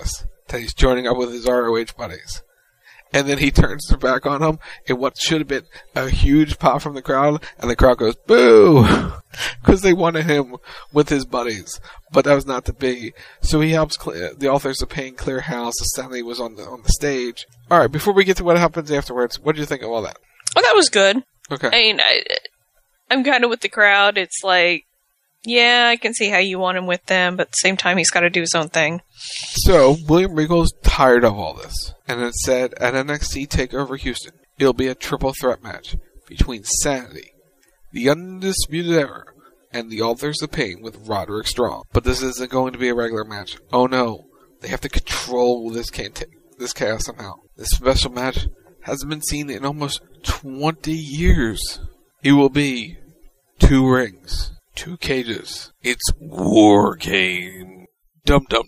Speaker 9: that he's joining up with his R O H buddies. And then he turns their back on him in what should have been a huge pop from the crowd, and the crowd goes, boo! Because they wanted him with his buddies. But that was not to be. So he helps clear, the Authors of Pain clear house. Stanley was on the on the stage. Alright, before we get to what happens afterwards, what did you think of all that?
Speaker 14: Oh, that was good.
Speaker 9: Okay.
Speaker 14: I mean, I, I'm kind of with the crowd. It's like, yeah, I can see how you want him with them, but at the same time, he's got to do his own thing.
Speaker 9: So, William Regal's tired of all this, and it said at N X T TakeOver Houston, it'll be a triple threat match between Sanity, the Undisputed Era, and the Authors of Pain with Roderick Strong. But this isn't going to be a regular match. Oh no, they have to control this can't this chaos somehow. This special match hasn't been seen in almost twenty years. It will be two rings. Two cages. It's War Game. Dum dum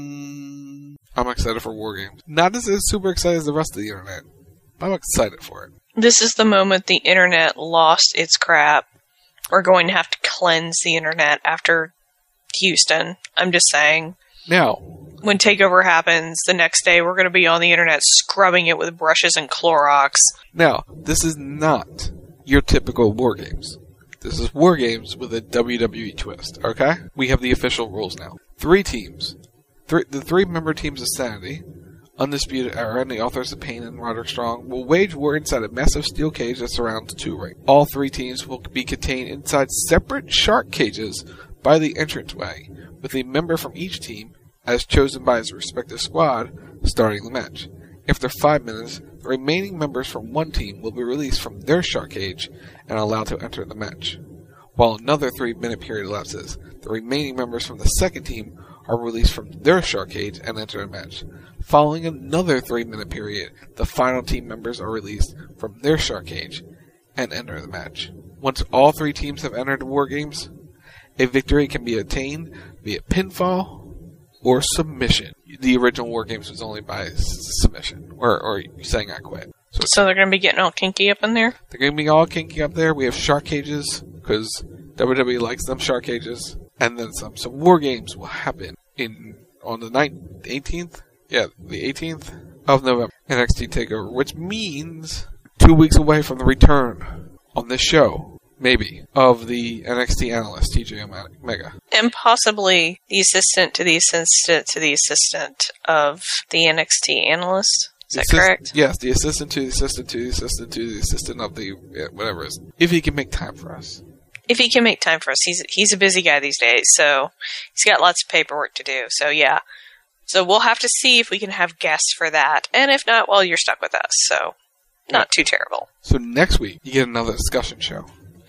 Speaker 9: dum. I'm excited for War Games. Not as super excited as the rest of the internet. I'm excited for it.
Speaker 14: This is the moment the internet lost its crap. We're going to have to cleanse the internet after Houston. I'm just saying.
Speaker 9: Now,
Speaker 14: when TakeOver happens, the next day we're going to be on the internet scrubbing it with brushes and Clorox.
Speaker 9: Now, this is not your typical War Games. This is War Games with a W W E twist, okay? We have the official rules now. Three teams. Three, the three-member teams of Sanity, Undisputed Era, and the Authors of Pain and Roderick Strong will wage war inside a massive steel cage that surrounds two rings. All three teams will be contained inside separate shark cages by the entranceway, with a member from each team, as chosen by his respective squad, starting the match. After five minutes, the remaining members from one team will be released from their shark cage and allowed to enter the match. While another three-minute period elapses, the remaining members from the second team are released from their shark cage and enter the match. Following another three-minute period, the final team members are released from their shark cage and enter the match. Once all three teams have entered the War Games, a victory can be attained via pinfall or submission. The original War Games was only by submission, or or saying I quit.
Speaker 14: So, so they're going to be getting all kinky up in there?
Speaker 9: They're going to be all kinky up there. We have shark cages, because W W E likes them shark cages, and then some. So War Games will happen in on the ninth, eighteenth? Yeah, the eighteenth of November. N X T TakeOver, which means two weeks away from the return on this show. Maybe, of the N X T analyst, T J Omega.
Speaker 14: And possibly the assistant to the assistant to the assistant of the N X T analyst. Is that
Speaker 9: assist-
Speaker 14: correct?
Speaker 9: Yes, the assistant to the assistant to the assistant to the assistant of the, yeah, whatever it is. If he can make time for us.
Speaker 14: If he can make time for us. He's, he's a busy guy these days, so he's got lots of paperwork to do. So, yeah. So we'll have to see if we can have guests for that. And if not, well, you're stuck with us. So, not too terrible.
Speaker 9: So next week, you get another discussion show.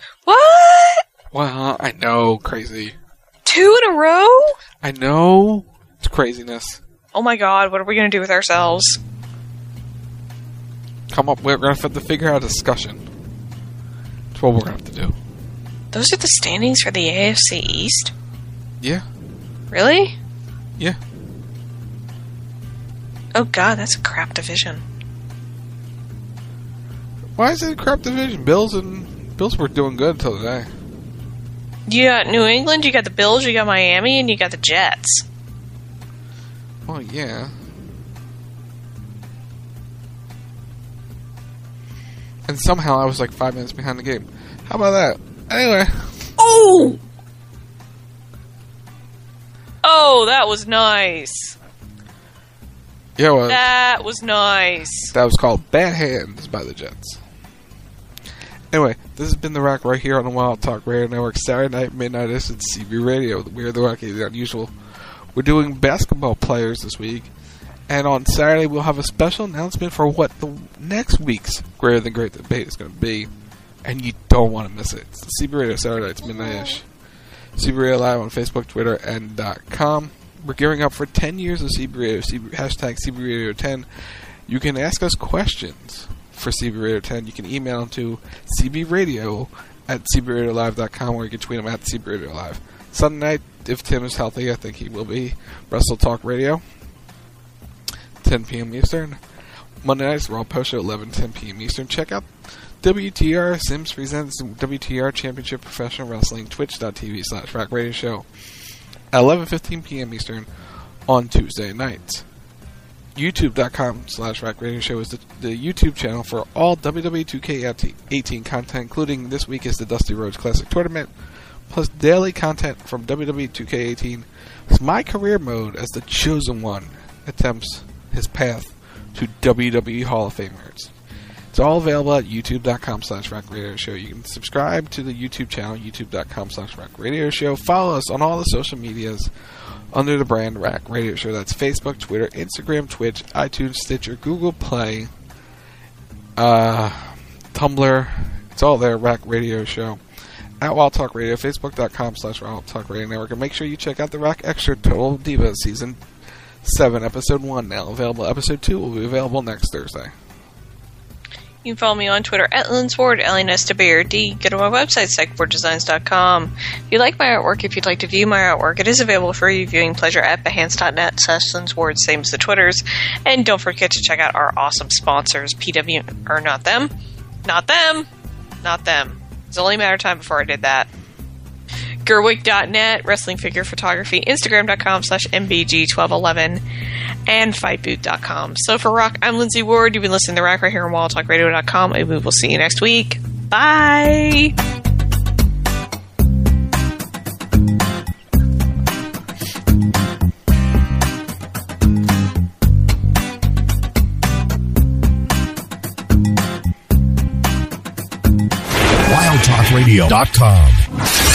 Speaker 14: What?
Speaker 9: Well, I know, crazy.
Speaker 14: Two in a row?
Speaker 9: I know. It's craziness.
Speaker 14: Oh my god, what are we going to do with ourselves?
Speaker 9: Come up, we're going to have to figure out a discussion. That's what we're going to have to do.
Speaker 14: Those are the standings for the A F C East?
Speaker 9: Yeah.
Speaker 14: Really?
Speaker 9: Yeah.
Speaker 14: Oh god, that's a crap division.
Speaker 9: Why is it a crap division? Bills and... Bills were doing good until today.
Speaker 14: You got New England, you got the Bills, you got Miami, and you got the Jets.
Speaker 9: Well, yeah. And somehow I was like five minutes behind the game. How about that? Anyway.
Speaker 14: Oh! Oh, that was nice.
Speaker 9: Yeah, well,
Speaker 14: that was nice.
Speaker 9: That was called Bad Hands by the Jets. Anyway, this has been The Rock right here on the Wild Talk Radio Network. Saturday night, midnight, this is C B Radio. We are The Rock, the Unusual. We're doing basketball players this week. And on Saturday, we'll have a special announcement for what the next week's Greater Than Great debate is going to be. And you don't want to miss it. It's the C B Radio Saturday. It's midnight-ish. C B Radio Live on Facebook, Twitter, and .com. We're gearing up for ten years of C B Radio. C B, hashtag C B Radio ten. You can ask us questions for C B Radio ten. You can email them to cbradio at c b radio live dot com, or you can tweet them at C B Radio Live. Sunday night, if Tim is healthy, I think he will be, Wrestle Talk Radio, ten p.m. Eastern. Monday nights, Raw Post Show, eleven, ten p.m. Eastern. Check out W T R Sims Presents W T R Championship Professional Wrestling, twitch.tv slash rock radio show at eleven fifteen p.m. Eastern on Tuesday nights. YouTube.com slash Rack Radio Show is the, the YouTube channel for all W W E two K eighteen content, including this week is the Dusty Rhodes Classic Tournament, plus daily content from W W E two K eighteen. It's my career mode as the Chosen One attempts his path to W W E Hall of Fame. It's, it's all available at YouTube.com slash Rack Radio Show. You can subscribe to the YouTube channel, YouTube.com slash Rack Radio Show. Follow us on all the social medias under the brand Rack Radio Show. That's Facebook, Twitter, Instagram, Twitch, iTunes, Stitcher, Google Play, uh, Tumblr. It's all there, Rack Radio Show. At Wild Talk Radio, Facebook.com slash Wild Talk Radio Network. And make sure you check out the Rack Extra Total Divas Season seven, Episode one now available. Episode two will be available next Thursday.
Speaker 14: You can follow me on Twitter at Linsward, L N S to B R D. Go to my website, psych board designs dot com. If you like my artwork, if you'd like to view my artwork, it is available for your viewing pleasure at behance dot net slash Linsward, same as the Twitters. And don't forget to check out our awesome sponsors, P W, or not them, not them, not them. It's only a matter of time before I did that. Gerwig dot net, wrestling figure photography, Instagram.com slash M B G twelve eleven, and fight boot dot com. So for Rock, I'm Lindsay Ward. You've been listening to Rack right here on wild talk radio dot com, and we will see you next week. Bye!
Speaker 1: wild talk radio dot com